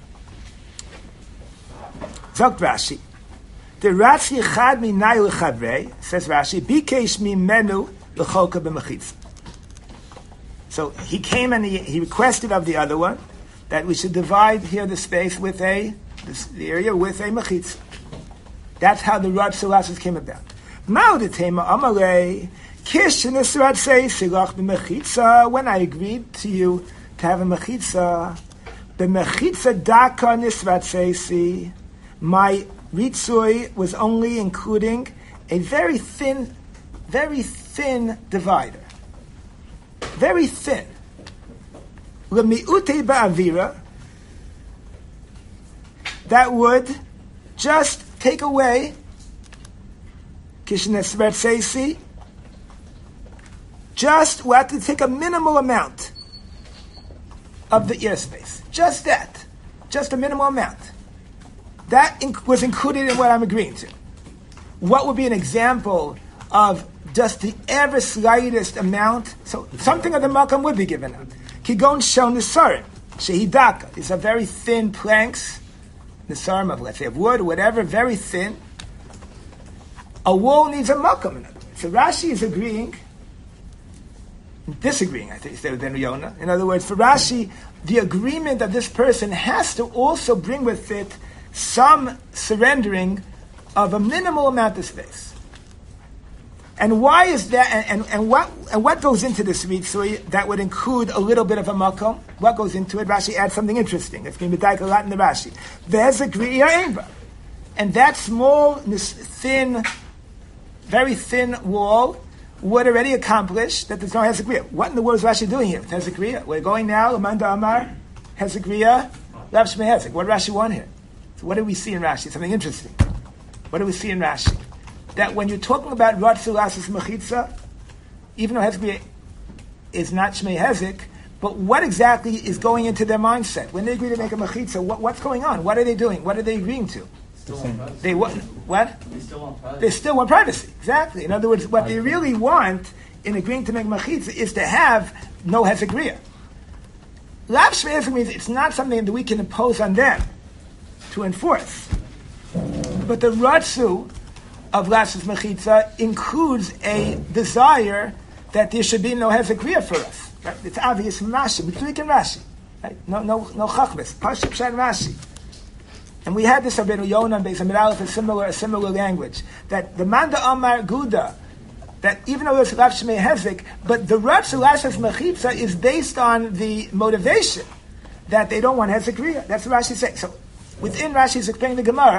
Zogt Rashi. The Rashi Chad Minay L'Chabre, says Rashi, Bikesh Mimenu L'Cholka B'Mechitza. So he came and he, he requested of the other one that we should divide here the space with a, this, the area with a mechitza. That's how the Rad Sulasis came about. Ma'odetema amalei kish nisrat say silach b'mechitza. When I agreed to you to have a mechitza, the mechitza daka nisrat seisi, my ritzui was only including a very thin, very thin divider. Very thin. L'mi'ute ba'avira, that would just take away kishnesvet seisi, just we have to take a minimal amount of the airspace. Just that. Just a minimal amount. That inc- was included in what I'm agreeing to. What would be an example of just the ever slightest amount? So something of the makam would be given out. Kigon shon nisarim. Shehidaka. These are very thin planks. Nisarim of, let's say, of wood or whatever, very thin. A wall needs a makam in it. So Rashi is agreeing, disagreeing, I think, instead of Ben Yonah. In other words, for Rashi, the agreement of this person has to also bring with it some surrendering of a minimal amount of space. And why is that? And, and, and what and what goes into this ritzui that would include a little bit of a makom? What goes into it? Rashi adds something interesting. It's going to be like a lot in the Rashi. There's a griya einba, and that small, this thin, very thin wall would already accomplish that there's no hezekriya. What in the world is Rashi doing here with hezekriya? We're going now. Lamanda Amar hezekriya, Rav Shmei Hezek. What does Rashi want here? So what do we see in Rashi? Something interesting. What do we see in Rashi? That when you're talking about Rad Sulasis Mechitza, even though Hezekriya is not Shmei Hezek, but what exactly is going into their mindset? When they agree to make a Mechitza, what, what's going on? What are they doing? What are they agreeing to? Still want privacy. They what? What? They still want privacy. They still want privacy. Exactly. In other words, what they really want in agreeing to make Mechitza is to have no Hezekriya. Lav Shmei Hezek means it's not something that we can impose on them to enforce. But the Ratsu of Lashes Mechitza includes a desire that there should be no Hezekriya for us. Right? It's obvious from Rashi. Mitzuik and Rashi. Right? No, no, no Chachmas. Pashup Shan Rashi. And we had this Rabbeinu Yonah and Beis Hamid Aleph, a similar, a similar language. That the Manda Amar Guda, that even though it's Rav Shmei Hezek, but the Ratzu Lashes Mechitza is based on the motivation that they don't want Hezekriya. That's what Rashi saying. So within Rashi's explaining the Gemara,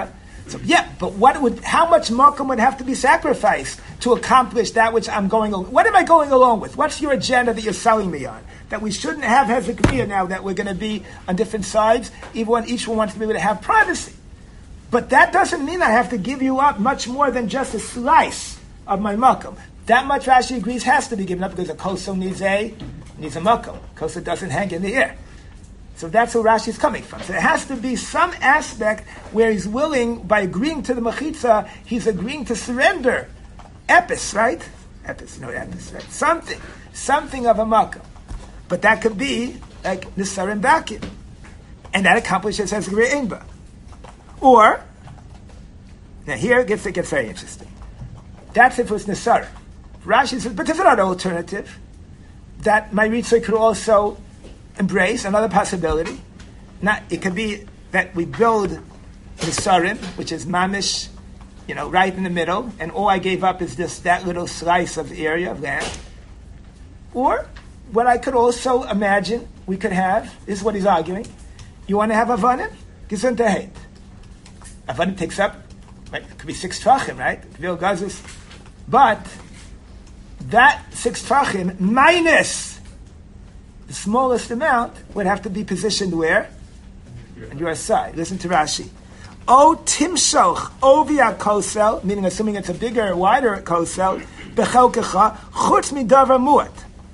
So yeah, but what would, how much makom would have to be sacrificed to accomplish that which I'm going along? What am I going along with? What's your agenda that you're selling me on? That we shouldn't have hezekriya now, that we're going to be on different sides, even when each one wants to be able to have privacy. But that doesn't mean I have to give you up much more than just a slice of my makom. That much Rashi agrees has to be given up because a koso needs a needs a makom. Koso doesn't hang in the air. So that's where Rashi is coming from. So there has to be some aspect where he's willing, by agreeing to the mechitza, he's agreeing to surrender epis, right? Epis, no epis, right? Something, something of a makom. But that could be like nisarim bakim, and that accomplishes as inba. Or now here it gets it gets very interesting. That's if it was nisarim. Rashi says, but there's another alternative that my ritzah could also embrace, another possibility. Not, it could be that we build nisarim, which is mamish, you know, right in the middle, and all I gave up is just that little slice of area of land. Or what I could also imagine we could have is what he's arguing. You want to have avanim? Gesundheit. Avanim takes up, right, it could be six tvachim, right? But that six tvachim minus the smallest amount would have to be positioned where? On your side. Listen to Rashi. O timshoch ovia kosel, meaning assuming it's a bigger, wider kosel, bechelkecha chutz midavar muat.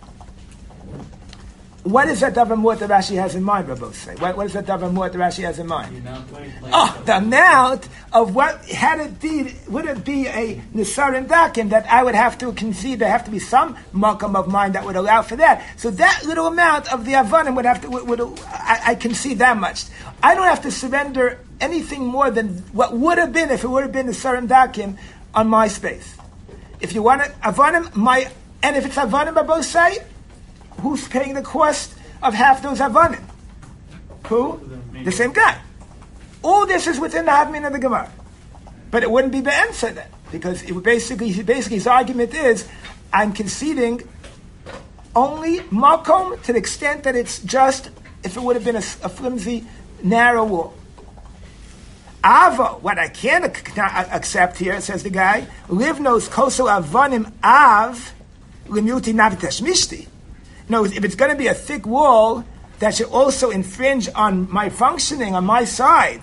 What is that davar muat that Rashi has in mind, Rabbi say? What, what is that davar muat that Rashi has in mind? Oh, the amount of what, had it be, would it be a nisarim dakim that I would have to concede, there have to be some makam of mine that would allow for that. So that little amount of the avanim would have to, would, would I, I concede that much. I don't have to surrender anything more than what would have been if it would have been nisarim dakim on my space. If you want it, avanim, my, and if it's avanim babosai, who's paying the cost of half those avanim? Who? The same guy. All this is within the Havmin of the Gemara. But it wouldn't be be'emsa then. Because it would basically, basically his argument is, I'm conceding only makom to the extent that it's just, if it would have been a, a flimsy, narrow wall. Avo, what I can't accept here, says the guy, livnos koso avanim av limuti navitesh mishti. No, if it's going to be a thick wall that should also infringe on my functioning on my side,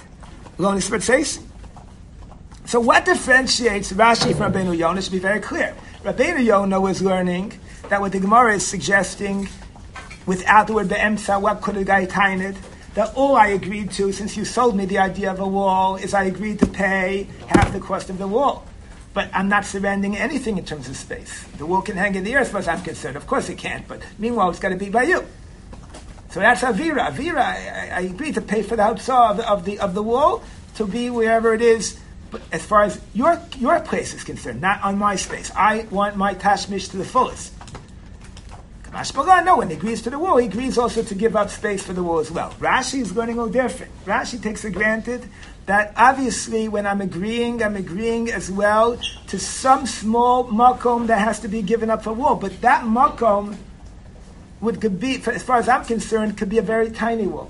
so what differentiates Rashi from Rabbeinu Yonah should be very clear. Rabbeinu Yonah was learning that what the Gemara is suggesting, without the word be'emsa, what could a guy tie it? That all I agreed to, since you sold me the idea of a wall, is I agreed to pay half the cost of the wall. But I'm not surrendering anything in terms of space. The wall can hang in the air as far as I'm concerned. Of course it can't, but meanwhile it's got to be by you. So that's Avira. Avira, I, I agree to pay for the outside of the, of the of the wall to be wherever it is, but as far as your your place is concerned, not on my space. I want my tashmish to the fullest. No, when he agrees to the wall, he agrees also to give up space for the wall as well. Rashi is going to go different. Rashi takes for granted that obviously when I'm agreeing, I'm agreeing as well to some small makom that has to be given up for wall. But that makom would could be, as far as I'm concerned, could be a very tiny wall.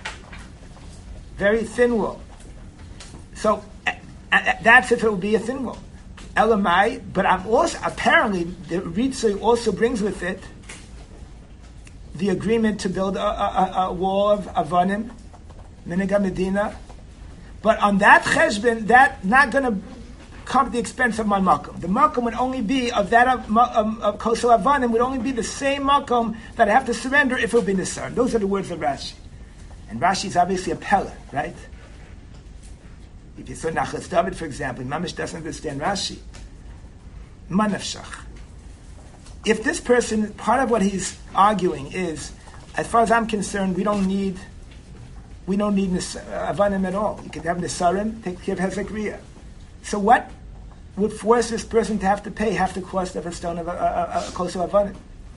Very thin wall. So uh, uh, that's if it would be a thin wall. Elamai, but I'm also, apparently, the Ritzui also brings with it the agreement to build a, a, a wall of Avanim, Miniga Medina. But on that cheshbon, that not going to come at the expense of my makom. The makom would only be of that of, of, of Kosel Avanim would only be the same makom that I have to surrender if it would be Nisar. Those are the words of Rashi. And Rashi is obviously a Pella, right? If you saw Nachas David, for example, Mamish doesn't understand Rashi. Manafshach. If this person, part of what he's arguing is, as far as I'm concerned, we don't need, we don't need avanim at all. You could have nisarim, take care of hezekriya. So what would force this person to have to pay half the cost of a stone of a, a, a, a close to avanim?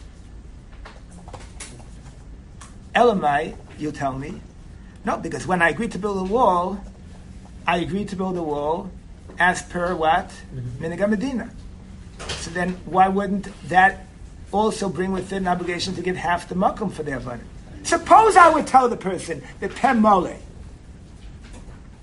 Elamai, you tell me, no, because when I agreed to build a wall, I agreed to build a wall as per what? Miniga Medina. So then, why wouldn't that also bring with it an obligation to give half the makom for their avanim? Suppose I would tell the person that pem mole.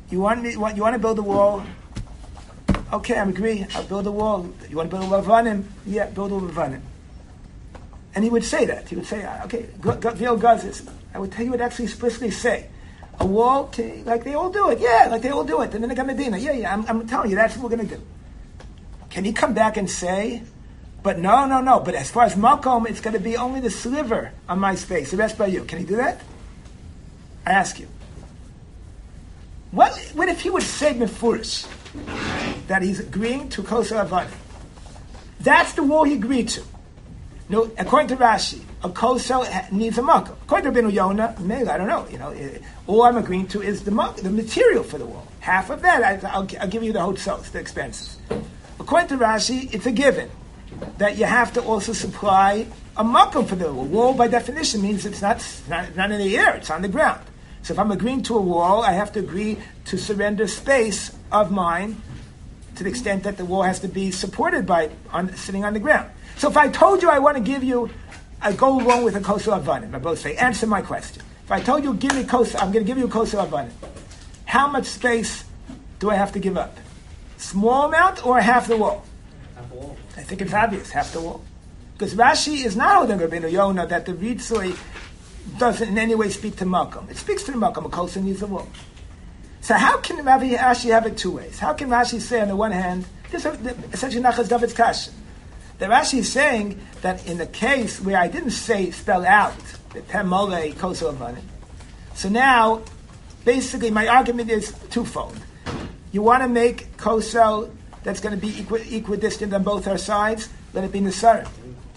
You want me? What, you want to build a wall? Okay, I agree. I'll build a wall. You want to build a lavanim? Yeah, build a lavanim. And he would say that. He would say, okay, Gvil Gazis. I would tell you, would actually explicitly say, a wall, to, like they all do it. Yeah, like they all do it. The Minhag Medina. Yeah, yeah, I'm, I'm telling you, that's what we're going to do. Can he come back and say, but no, no, no, but as far as Malcolm, it's going to be only the sliver on my space, the rest by you. Can he do that? I ask you. What, what if he would say Mefurish that he's agreeing to Kosa Avani? That's the wall he agreed to. No, according to Rashi, a Kosa needs a Malcolm. According to Rabbeinu Yonah, maybe, I don't know, you know, all I'm agreeing to is the the material for the wall. Half of that, I, I'll, I'll give you the hotels, the expenses. According to Rashi, it's a given that you have to also supply a Malcolm for the wall. Wall, by definition, means it's not, not, not in the air, it's on the ground. So if I'm agreeing to a wall, I have to agree to surrender space of mine to the extent that the wall has to be supported by on, sitting on the ground. So if I told you I want to give you, I go along with a Kosa Avanim. I both say, answer my question. If I told you, give me Kosa, I'm going to give you a Kosa Avanim. How much space do I have to give up? Small amount or half the wall? Half the wall. I think it's obvious, half the wall. Because Rashi is not holding Rabbeinu Yonah that the Ritzui doesn't in any way speak to Malcolm. It speaks to the Malcolm. A Kosa needs a wall. So how can Rashi have it two ways? How can Rashi say on the one hand, this is essentially Nachas David's Kasha. The Rashi is saying that in the case where I didn't say, spell out, the Pemole Kosa Avanim. So now, basically my argument is twofold. You want to make Kosa that's going to be equi- equidistant on both our sides, let it be Nesarim.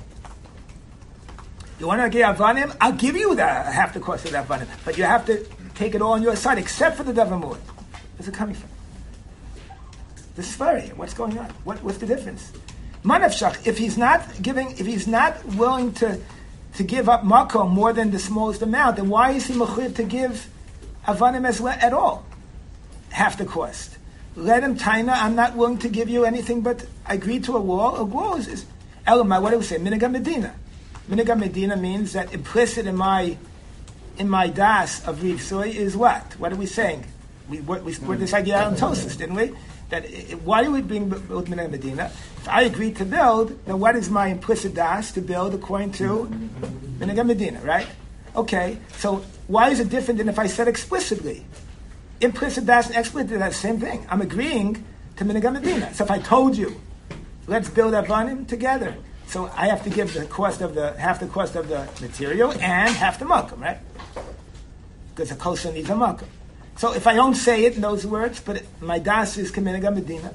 You want to get Avanim? I'll give you the half the cost of that Avanim, but you have to take it all on your side, except for the Davamur. Where's it coming from? The Sfari. What's going on? What, what's the difference? Manavshach, if he's not giving, if he's not willing to to give up makom more than the smallest amount, then why is he mechuyev to give avanim as well, at all? Half the cost. Let him taina. I'm not willing to give you anything, but I agreed to a wall. A wall is, is elamai. What do we say? Minhag Medina. Minhag Medina means that implicit in my in my das of Rivsoi is what? What are we saying? We we, we scored this idea out in Tosfos, didn't we? That it, why do we bring build Minhag Medina? If I agreed to build, then what is my implicit das to build according to Minhag Medina, right? Okay, so why is it different than if I said explicitly? Implicit das and explicit, that's the same thing. I'm agreeing to Minhag Medina. So if I told you, let's build Avanim together, so I have to give the cost of the half the cost of the material and half the makom, right? Because a kosa needs a makom. So if I don't say it in those words, but my das is Minhag Medina,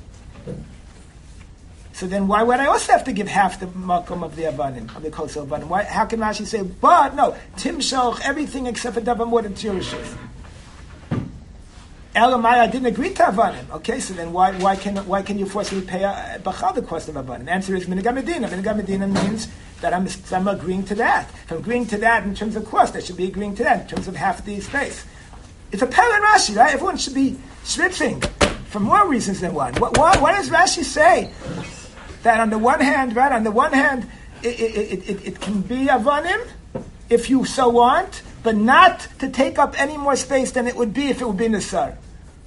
so then why would I also have to give half the makom of the avanim, of the kosa avanim? Why? How can Rashi say, but no, timshoch, everything except for davar more than tirishis? Elamai, I didn't agree to avanim. Okay, so then why why can why can you force me to pay a bachal the cost of avanim? The answer is Minhag Medina. Minhag Medina means that I'm I'm agreeing to that. If I'm agreeing to that in terms of cost, I should be agreeing to that in terms of half the space. It's a Pele and Rashi, right? Everyone should be schwitzing for more reasons than one. What, what, what does Rashi say? That on the one hand, right, on the one hand, it, it, it, it can be avanim, if you so want, but not to take up any more space than it would be if it would be Nesar.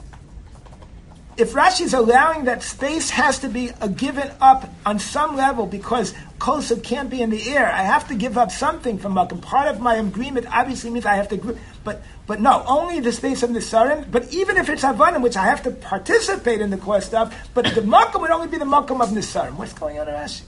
If Rashi is allowing that space has to be a given up on some level because kosa can't be in the air, I have to give up something from Malcolm. Part of my agreement obviously means I have to agree, but but no, only the space of Nesarim. But even if it's Avanim, which I have to participate in the core stuff, but the Malcolm would only be the Malcolm of Nesarim. What's going on in Rashi?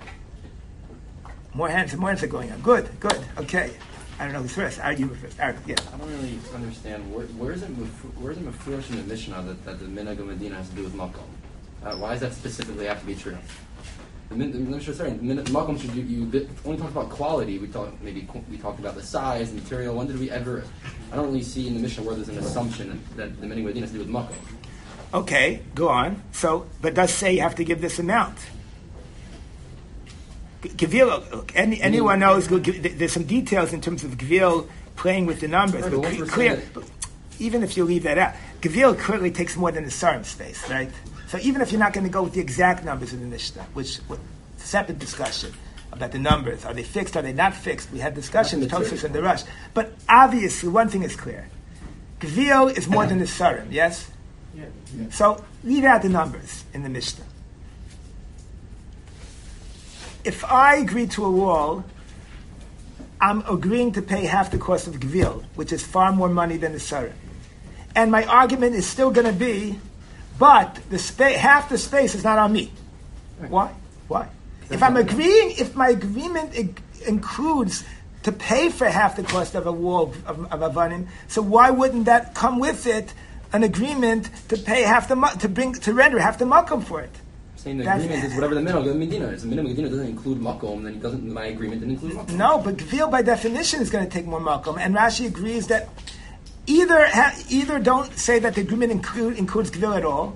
More hands, more hands are going on. Good, good, okay. I don't know who's first. Argue first. Argue, yeah. I don't really understand. Where, where is it? Where is it mafurish in the Mishnah that, that the Minhag Medina has to do with makom? Uh, why does that specifically have to be true? The Mishnah is saying makom should you, you only talk about quality. We talk maybe we talked about the size, the material. When did we ever? I don't really see in the Mishnah where there's an assumption that the Minhag Medina has to do with makom. Okay, go on. So, but does say you have to give this amount? Gvil, any, anyone knows, there's some details in terms of Gvil playing with the numbers. Right, but clear, but even if you leave that out, Gvil clearly takes more than the Sarim space, right? So even if you're not going to go with the exact numbers in the Mishnah, which was a separate discussion about the numbers, are they fixed, are they not fixed? We had discussions, Tosfos and the Rush. But obviously, one thing is clear. Gvil is more than the Sarim, yes? Yeah. So leave out the numbers in the Mishnah. If I agree to a wall, I'm agreeing to pay half the cost of Gvil, which is far more money than the Sarim. And my argument is still going to be, but the spa- half the space is not on me. Why? Why? If I'm agreeing, if my agreement I- includes to pay for half the cost of a wall of, of Avanim, so why wouldn't that come with it an agreement to pay half the mu- to bring to render half the makom for it? Saying the That's- agreement is whatever the minhag of Medina is. The minhag of Medina doesn't include makom, then it doesn't. My agreement didn't include makom. No, but Gvil by definition is going to take more makom, and Rashi agrees that either ha- either don't say that the agreement include, includes Gvil at all.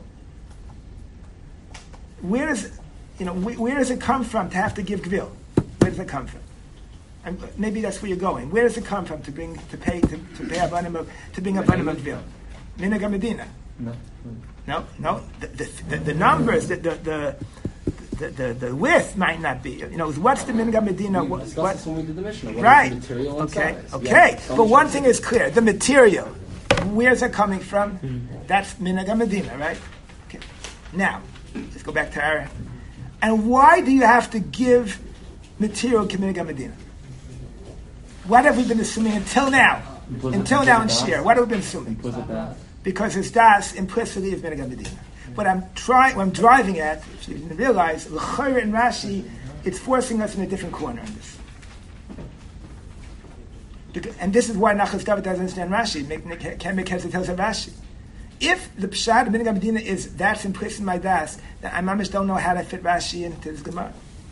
Where does you know where, where does it come from to have to give Gvil? Where does it come from? And maybe that's where you're going. Where does it come from to bring to pay to, to pay avanim of to bring avanim of Gvil? Minhag Medina. No. No, no. The the, the, the numbers, the the, the the the the width might not be. You know, what's the Minhag Medina? We What, discussed what, this when we did the Mishnah. What right. is the material and Okay. size? Okay. Yeah, But one something- thing is clear: the material. Where's it coming from? That's Minhag Medina, right? Okay. Now, let's go back to our. And why do you have to give material to Minhag Medina? What have we been assuming until now? Implicit- Until now in implicit Shir, das. what have we been assuming? Implicit that. Because his das implicitly is Minhag Medina. But I'm trying. What I'm driving at, if you didn't realize, L'chayr and Rashi, it's forcing us in a different corner on this. Because, and this is why Nachas David doesn't understand Rashi. Make, make, can't make heads or tails of Rashi. If the pshat of Minhag Medina is that's implicit in my das, then I mamish don't know how to fit Rashi into this Gemara.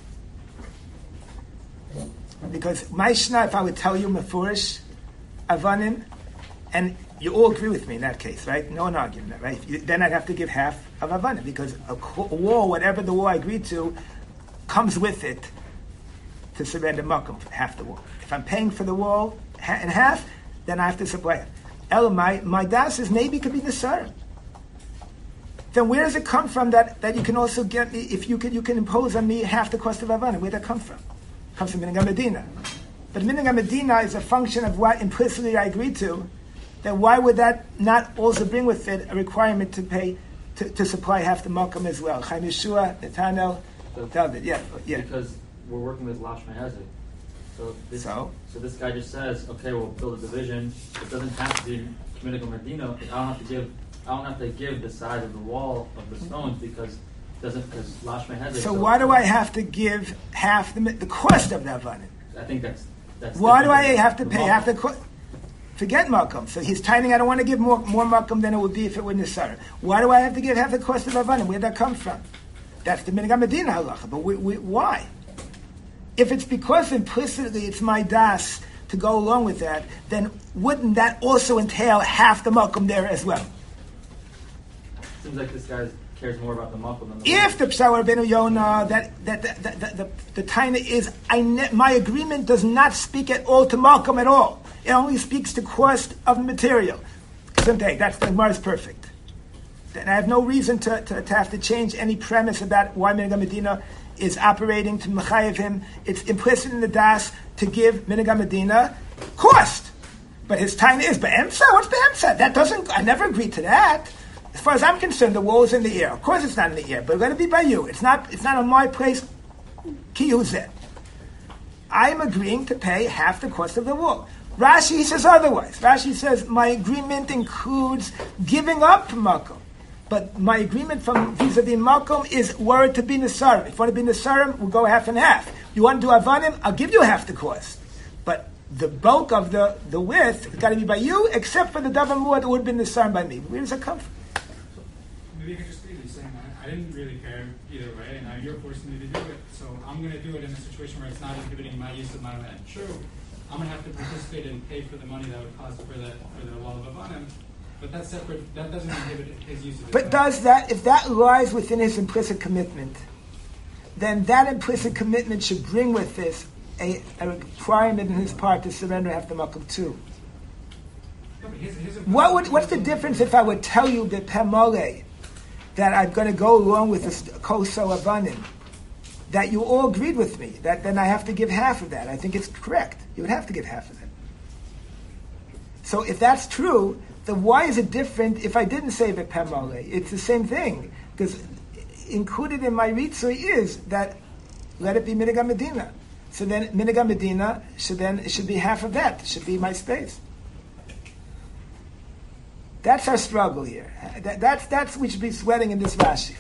Because my shna, if I would tell you mefurish avanim, and you all agree with me in that case, right? No one arguing that, right? You, then I'd have to give half of avanim because a, a wall, whatever the wall I agreed to, comes with it to surrender makom, half the wall. If I'm paying for the wall ha- in half, then I have to supply it. Elamai, my das is maybe could be the Sarim. Then where does it come from that, that you can also get me, if you can you can impose on me half the cost of avanim? Where did that come from? It comes from Minhag Medina. But Minhag Medina is a function of what implicitly I agreed to. Then why would that not also bring with it a requirement to pay to, to supply half the makom as well? Chaim Yeshua, Netanel, David, yeah, yeah. Because we're working with Lash Mehezek. So this, So? so this guy just says, okay, we'll build a division. It doesn't have to be Communical Medina. I don't have to give. I don't have to give the size of the wall of the stones because it doesn't because Lash Mehezek. So why do I have to give half the the cost of the avanim? I think that's that's. Why do different I than have to the pay Malkum. half the cost? Forget makom. So he's tithing. I don't want to give more more makom than it would be if it were Nisar. Why do I have to give half the cost of avanim? Where'd that come from? That's the Minhag Medina halacha. But we, we, why? If it's because implicitly it's my das to go along with that, then wouldn't that also entail half the makom there as well? Seems like this guy cares more about the Malkum than the If the Psawar Benu Yonah, that that that that the, the, the taina is, I ne- my agreement does not speak at all to Malcolm at all. It only speaks to cost of the material. Someday, that's the Gemara is perfect. And I have no reason to, to, to have to change any premise about why Minhag Medina is operating to mechayev him. It's implicit in the das to give Minhag Medina cost. But his taina is be'emsa. What's be'emsa? That doesn't. I never agreed to that. As far as I'm concerned, the wall is in the air. Of course, it's not in the air, but it's going to be by you. It's not. It's not on my place. Kiyuzet. I'm agreeing to pay half the cost of the wall. Rashi says otherwise. Rashi says my agreement includes giving up makom, but my agreement from vis-a-vis makom is were it to be nesarim. If you want to be nesarim, we'll go half and half. You want to do avanim, I'll give you half the cost, but the bulk of the the width has got to be by you, except for the davar muad that would have been nesarim by me. Where does that come from? Maybe you could just be saying I, I didn't really care either way, and now you're forcing me to do it, so I'm going to do it in a situation where it's not inhibiting my use of my land. True, I'm going to have to participate and pay for the money that would cost for that for the wall of avanim, but that's separate. That doesn't inhibit his use of it. But does that, if that lies within his implicit commitment, then that implicit commitment should bring with this a, a requirement in his part to surrender half the makom too. No, but his, his What would, what's the difference if I would tell you that Pemole, that I'm going to go along with this koso avanim, that you all agreed with me, that then I have to give half of that? I think it's correct. You would have to give half of that. So if that's true, the then why is it different if I didn't say Bepemale? It's the same thing, because included in my ritzui is that let it be Minhag Medina. So then Minhag Medina should then it should be half of that. It should be my space. That's our struggle here. That, that's that's we should be sweating in this Rashi.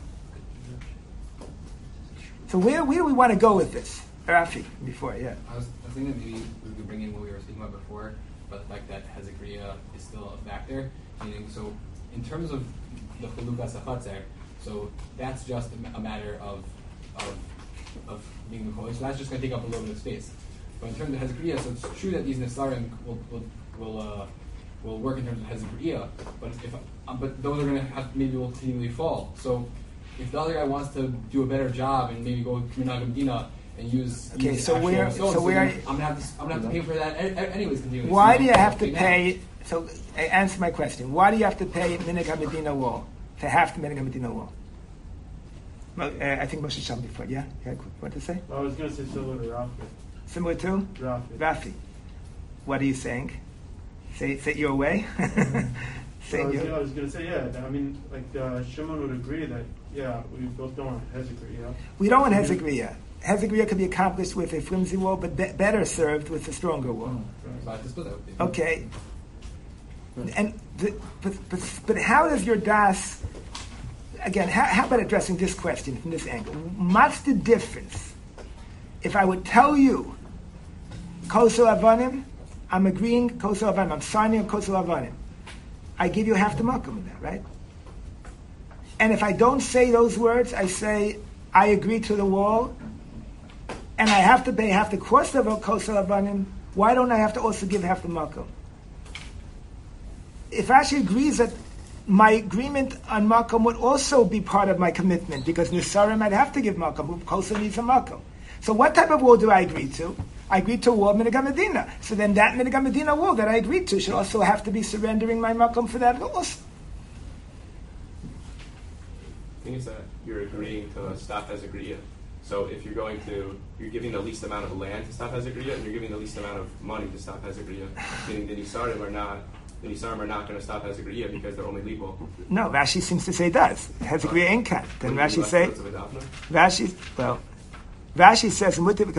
So where where do we want to go with this, Rafi? Before, yeah. I was, I was thinking that maybe we could bring in what we were speaking about before, but the fact that Hezekiah is still back there. Meaning, so in terms of the Chalukas HaChatzer, so that's just a matter of of of being the Kodesh. So that's just going to take up a little bit of space. But in terms of Hezekiah, so it's true that these Nesarim will will will, uh, will work in terms of Hezekiah, but if um, but those are going to have maybe will continually fall. So if the other guy wants to do a better job and maybe go to Minhag Medina and use okay, use so where stones, so where I'm gonna have to I'm gonna have to pay for that anyways. Continually. Why so do you have to pay? So answer my question. Why do you have to pay Minhag Medina wall to half the Minhag Medina wall? Well, uh, I think Moshe Sham before. Yeah, yeah. What to say? I was going to say similar to Rafi. Similar to Rafi. Rafi. What are you saying? Say, say your way. Say I was, your. I was going to say yeah. I mean, like uh, Shimon would agree that yeah, we both don't want Hezekiah. Yeah? We don't want Hezekiah. Hezekiah can be accomplished with a flimsy wall, but be- better served with a stronger wall. Right. Okay. And the, but, but but how does your das? Again, how, how about addressing this question from this angle? What's the difference if I would tell you, Kosel Avanim, I'm agreeing, Kosel Avanim, I'm signing a Kosel Avanim. I give you half the makom in that, right? And if I don't say those words, I say, I agree to the wall, and I have to pay half the cost of a Kosel Avanim, why don't I have to also give half the makom? If Rashi agrees that my agreement on makom would also be part of my commitment, because Nisarim I'd have to give makom. Kosa needs a makom. So what type of wall do I agree to? I agree to a wall of Minhag Medina. So then that Minhag Medina wall that I agreed to should also have to be surrendering my makom for that also. The thing is that you're agreeing to stop Hezekiah. So if you're going to, you're giving the least amount of land to stop Hezekiah, and you're giving the least amount of money to stop Hezekiah, meaning the Nisarim are not. The Nisarim are not going to stop Hezekiah because they're only legal. No, Rashi seems to say it does. Hezekiah ain't cut. Then Rashi say, Rashi, well, Rashi says,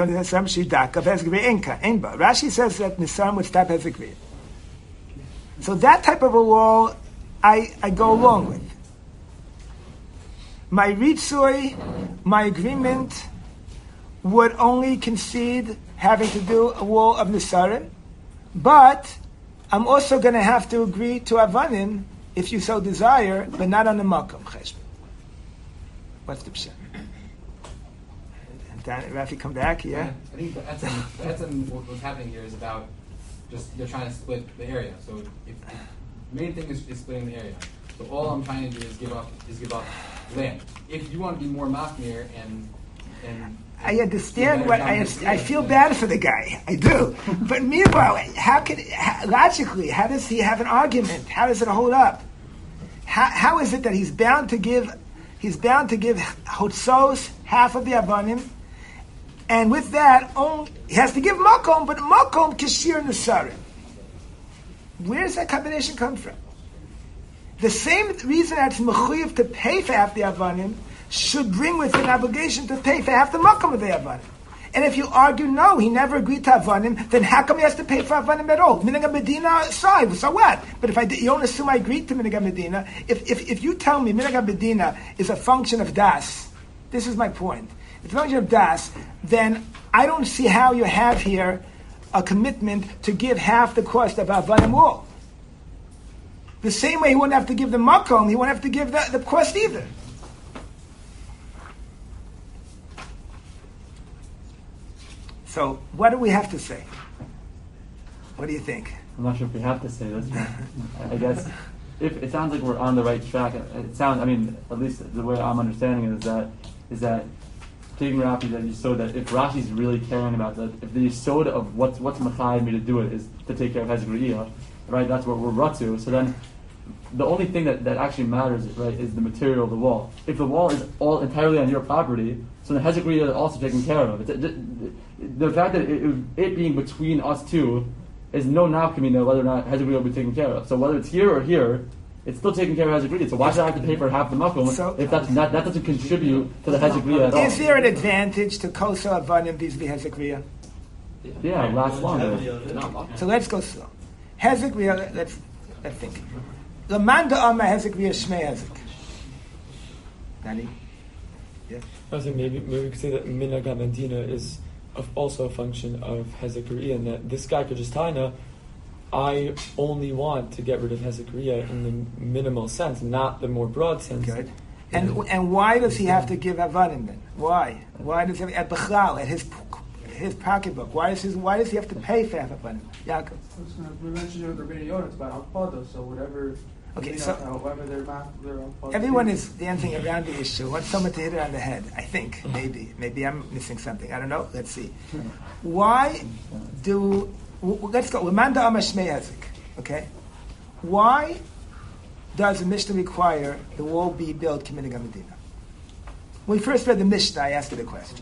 Rashi says that Nisarim would stop Hezekiah. So that type of a wall, I, I go along with. My ritzui, my agreement, would only concede having to do a wall of Nisarim, but I'm also going to have to agree to Avanim, if you so desire, but not on the Makom Cheshbon. What's the pshat? Rafi, come back, yeah? I think that's that's what's happening here is about just they're trying to split the area. So if, if the main thing is, is splitting the area. So all I'm trying to do is give up is give up land. If you want to be more machmir and and I understand what I I feel bad for the guy. I do. But meanwhile, how can how, logically how does he have an argument? How does it hold up? How how is it that he's bound to give he's bound to give Hotzos half of the Avanim, and with that only, he has to give Makom, but Makom Kashir Nesarim. Where does that combination come from? The same reason that it's mechuyev to pay for half the Avanim should bring with an obligation to pay for half the makom of the Avanim. And if you argue, no, he never agreed to Avanim, then how come he has to pay for Avanim at all? Minhag Medina, sorry, so what? But if I you don't assume I agreed to Minhag Medina, if, if, if you tell me Minhag Medina is a function of Das, this is my point. If it's a function of Das, then I don't see how you have here a commitment to give half the cost of Avanim all. The same way he wouldn't have to give the makom, he wouldn't have to give the, the cost either. So, what do we have to say? What do you think? I'm not sure if we have to say this, but I guess if it sounds like we're on the right track. It sounds, I mean, at least the way I'm understanding it is that is that taking Rafi that you so that if Rashi's really caring about that, if the yesod of what's what's mechayiv me to do it is to take care of Hezekiah, right? That's what we're ratu. So then, the only thing that, that actually matters, right, is the material of the wall. If the wall is all entirely on your property, so the Hezekiah is also taken care of. It's, it, the fact that it, it being between us two is no nafkamina whether or not Hezekriya will be taken care of. So whether it's here or here, it's still taking care of Hezekriya. So why should I have to pay for half the makom So- if that's not, that doesn't contribute to the Hezekriya at all? Is there an advantage to kosa avanim vis-a-vis Hezekriya? Yeah, it lasts longer. So let's go slow. Hezekriya, let's, let's think. Lamanda Amma Hezekriya Shmei Hezek. Nani? I was saying maybe maybe we could say that Minhag HaMedina is of also a function of Hezekriya, and that this guy could just tell Ina, I only want to get rid of Hezekriya in the minimal sense, not the more broad sense. Good. And and why does he have to give avanim then? Why? Why does he at Bechlal, at his his pocketbook? Why does his why does he have to pay for avanim? Yaakov. We mentioned in the video, it's about Alpada, so whatever. Okay, you so- know, however their math, their Alpada. Everyone is dancing around the issue. Want someone to hit it on the head? I think maybe maybe I'm missing something. I don't know. Let's see. Why do w- w- let's go? Lamanda Amma Shmei Hezek. Okay. Why does the Mishnah require the wall be built K'minhag HaMedina? When we first read the Mishnah, I asked you the question.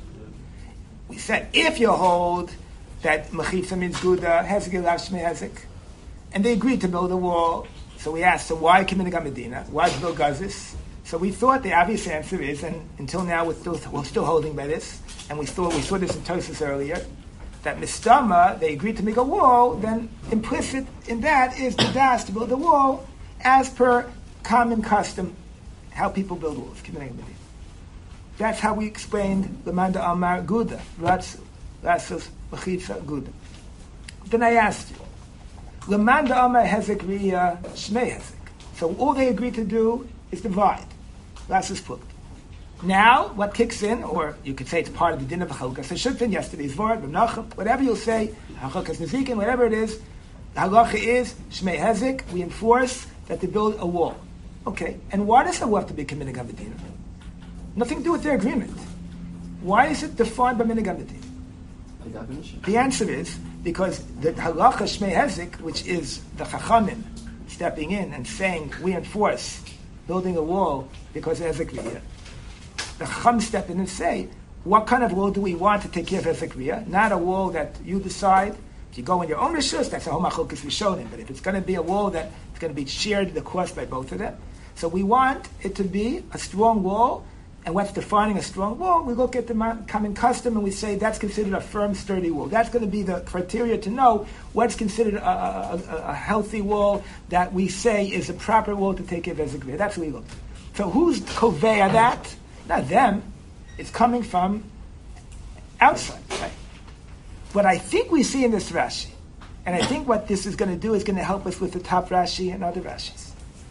We said if you hold that Mechitza means Guda, Hezek Elav Shmei Hezek, and they agreed to build a wall. So we asked, so why K'minhag HaMedina? Why build Gazis? So we thought the obvious answer is, and until now we're still, we're still holding by this, and we thought we saw this in Tosfos earlier, that Mistama, they agreed to make a wall, then implicit in that is the das to build a wall as per common custom, how people build walls. K'minhag HaMedina. That's how we explained Lamanda Amar Guda, Ratsu, Ratsus, Mechitza, Guda. Then I asked you, Lamanda Amar Hezekriya Shmei Hezek. So all they agreed to do is divide. Ratsus put. Now, what kicks in, or you could say it's part of the din of the Chalukah, so Shulchan, yesterday's Vord, B'nachim, whatever you'll say, Chalukah's Nezikin, whatever it is, the halacha is Shmei Hezek, we enforce that they build a wall. Okay, and why does the wall have to be K'minhag HaMedina? Nothing to do with their agreement. Why is it defined by Minhag HaMedina? By definition. The answer is because the halacha Shmei Hezek, which is the Chachamim stepping in and saying we enforce building a wall because of Hezekriya. The Chacham step in and say, what kind of wall do we want to take care of Hezekriya? Not a wall that you decide. If you go in your own rishus, that's a homachokis rishonim. But if it's going to be a wall that it's going to be shared the cost by both of them, so we want it to be a strong wall. And what's defining a strong wall? We look at the common custom and we say that's considered a firm, sturdy wall. That's going to be the criteria to know what's considered a, a, a, a healthy wall that we say is a proper wall to take care of Hezekriya. That's what we look. So who's koveya that? Not them. It's coming from outside. Right? What I think we see in this Rashi, and I think what this is going to do is going to help us with the top Rashi and other Rashis,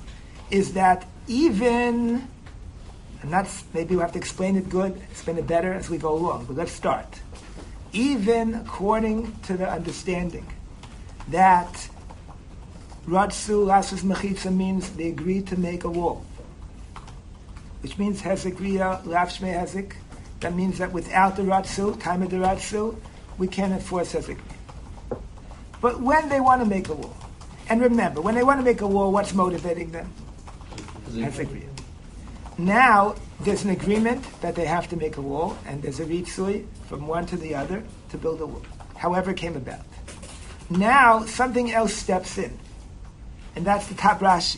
is that even... And that's, maybe we'll have to explain it good, explain it better as we go along. But let's start. Even according to the understanding that Ratsu Lasus Mechitza means they agreed to make a wall, which means Hezekriya, Lav Shmei Hezek. That means that without the Ratsu, time of the Ratsu, we can't enforce Hezekriya. But when they want to make a wall, and remember, when they want to make a wall, what's motivating them? Hezekriya. Now, there's an agreement that they have to make a wall, and there's a ritzui from one to the other to build a wall, however it came about. Now, something else steps in, and that's the top Rashi.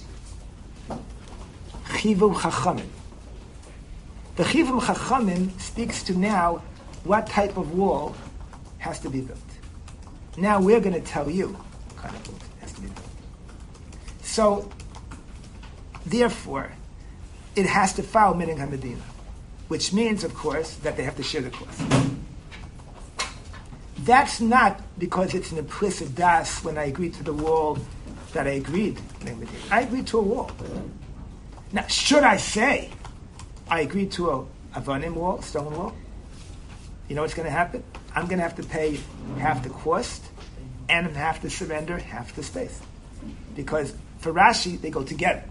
Chivu Chachamim. The Chivu Chachamim speaks to now what type of wall has to be built. Now, we're going to tell you what kind of wall has to be built. So, therefore, it has to follow Minhag HaMedina, which means, of course, that they have to share the cost. That's not because it's an implicit das when I agreed to the wall that I agreed. I agreed to a wall. Now, should I say I agreed to a avanim wall, stone wall? You know what's going to happen? I'm going to have to pay half the cost and I'm have to surrender half the space. Because for Rashi, they go together.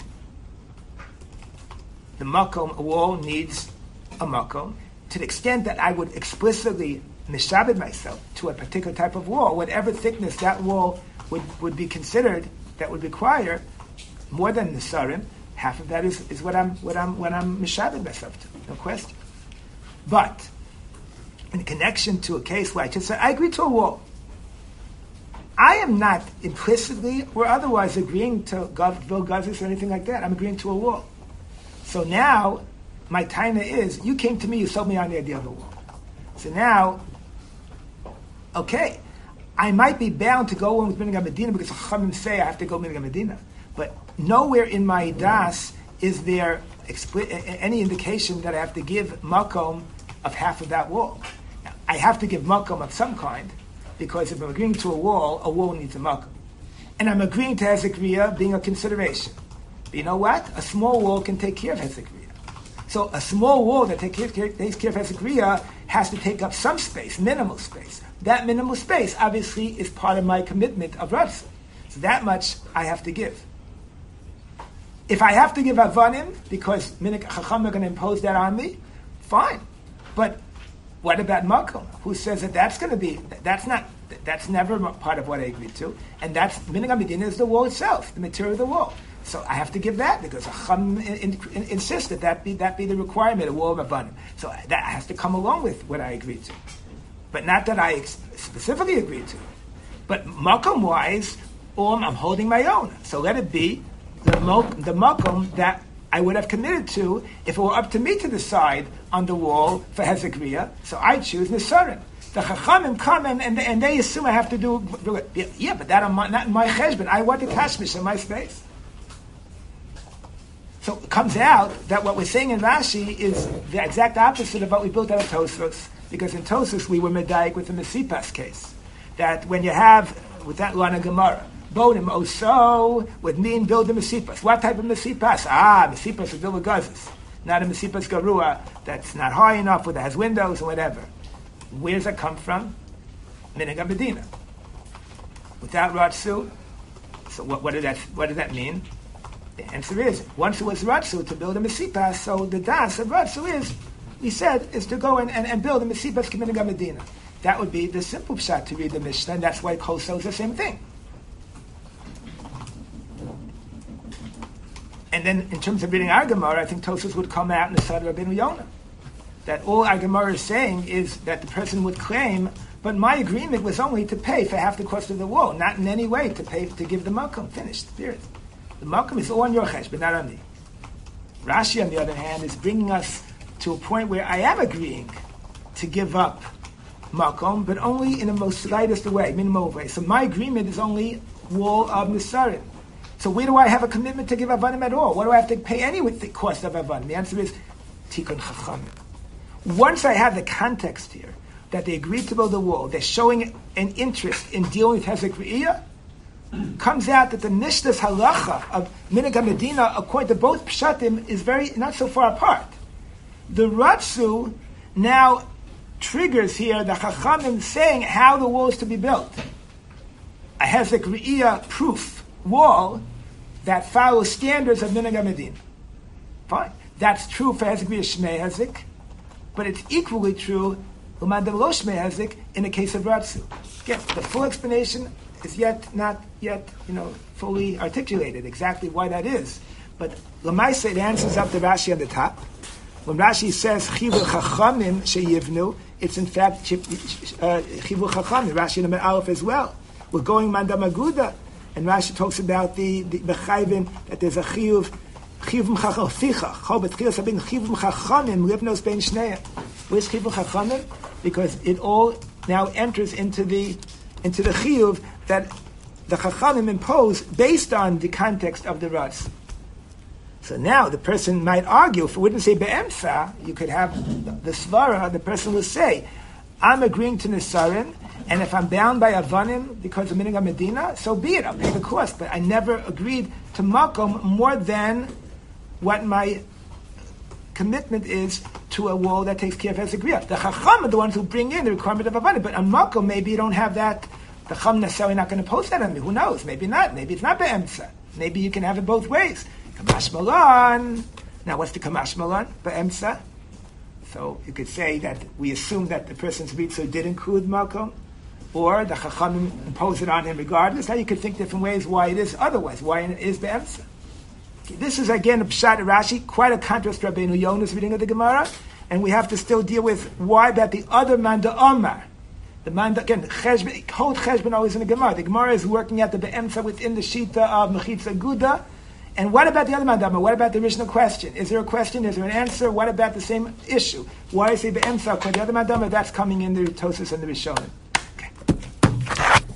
The makom, a wall needs a makom. To the extent that I would explicitly mishabed myself to a particular type of wall, whatever thickness that wall would, would be considered, that would require more than nisarim, half of that is, is what I'm what I'm what I'm mishabed myself to, no question. But in connection to a case where I just said I agree to a wall, I am not implicitly or otherwise agreeing to gov- build gazis or anything like that. I'm agreeing to a wall. So now, my taina is, you came to me, you sold me on the idea of a wall. So now, okay, I might be bound to go on with Minhag Medina because Chachamim say I have to go Minhag Medina. But nowhere in my das is there expli- any indication that I have to give makom of half of that wall. Now, I have to give makom of some kind, because if I'm agreeing to a wall, a wall needs a makom. And I'm agreeing to Hezekriya being a consideration. But you know what? A small wall can take care of Hezekriya. So a small wall that take care, takes care of Hezekriya has to take up some space, minimal space. That minimal space, obviously, is part of my commitment of Ratzah. So that much I have to give. If I have to give Avanim, because Minik Chacham are going to impose that on me, fine. But what about Makom? Who says that that's going to be, that's not, that's never part of what I agreed to. And that's, Minik Medina is the wall itself, the material of the wall. So I have to give that because Chacham in, in, in, insists that that be, that be the requirement, a wall of Avanim. So that has to come along with what I agreed to. But not that I ex- specifically agreed to. But Makom-wise, um, I'm holding my own. So let it be the, mo- the Makom that I would have committed to if it were up to me to decide on the wall for Hezekriya. So I choose Nisarim. The Chachamim come and, and, and they assume I have to do, yeah, but that I'm not in my cheshbon. I want the tashmish in my space. So it comes out that what we're saying in Rashi is the exact opposite of what we built out of Tosfos. Because in Tosfos we were medayik with the Mesipas case. That when you have, with that Lana Gemara, Bonim Oso would mean build a Mesipas. What type of Mesipas? Ah, Mesipas is build a Gazes. Not a Mesipas Garua that's not high enough or that has windows or whatever. Where does that come from? Minhag Medina. Without Ratsu. So what, what, did that, what did that mean? The answer is, once it was Ratsu to build a Mesipas, so the das of Ratsu is, we said, is to go and, and, and build a Mesipas Minhag Medina. That would be the simple pshat to read the Mishnah, and that's why Koso is the same thing. And then, in terms of reading our Gemara, I think Tosfos would come out in the side of Rabbeinu Yonah. That all our Gemara is saying is that the person would claim, but my agreement was only to pay for half the cost of the wall, not in any way to pay to give the makom. Finished. Period. The makom is all on your chesh, but not on me. Rashi, on the other hand, is bringing us to a point where I am agreeing to give up makom, but only in the most slightest way, minimal way. So my agreement is only wall of Nisarim. So where do I have a commitment to give Avanim at all? What do I have to pay any with the cost of Avanim? The answer is Tikkun Chachamim. Once I have the context here, that they agreed to build the wall, they're showing an interest in dealing with Hezek Re'iyah, comes out that the Nishtas Halacha of Minhag Medina, according to both Pshatim, is very not so far apart. The Ratsu now triggers here the Chachamim saying how the wall is to be built. A Hezek Re'iyah proof wall that follows standards of Minhag Medina. Fine. That's true for Hezek Re'iyah Shmei Hezek, but it's equally true in the case of Ratsu. Again, the full explanation is yet not yet, you know, fully articulated exactly why that is. But Lamaisa, it answers up the Rashi on the top. When Rashi says Chivul Chachamim Sheyivnu, it's in fact Chivul Chachamim. Rashi in the Aleph as well. We're going Mandam Aguda, and Rashi talks about the the Bechayvin that there's a Chiyuv. Chivum Chachamim, Chobet Chiyus Abin Chivum Chachamim Livnos Ben Shnei. Where's Chivum Chachamim? Because it all now enters into the into the Chiyuv that the Chachamim impose based on the context of the Ratz. So now the person might argue, if it wouldn't say Be'emsa, you could have the, the Svara, the person will say, I'm agreeing to Nisarim, and if I'm bound by Avanim because of Minhag Medina, so be it, I'll pay the cost. But I never agreed to Makom more than what my commitment is to a wall that takes care of Hezekriya. The Chacham are the ones who bring in the requirement of Avanim, but on Makom, maybe you don't have that. The Chacham necessarily not going to post that on me. Who knows? Maybe not. Maybe it's not Be'emsa. Maybe you can have it both ways. Kamash Malan. Now, what's the Kamash Malan? Be'emsa. So you could say that we assume that the person's Ritzu did include Makom, or the Chachamim impose it on him regardless. Now you could think different ways why it is otherwise, why it is Be'emsa. Okay, this is again a Pshat Rashi, quite a contrast to Rabbeinu Yonah's reading of the Gemara, and we have to still deal with why that the other man, the Omar, The mind again, cheshbon, hold cheshbon always in the Gemara. The Gemara is working at the be'emtza within the shita of mechitza guda. And what about the other mandama? What about the original question? Is there a question? Is there an answer? What about the same issue? Why is he be'emtza? Because the other mandama, that's coming in the Tosis and the Rishonim.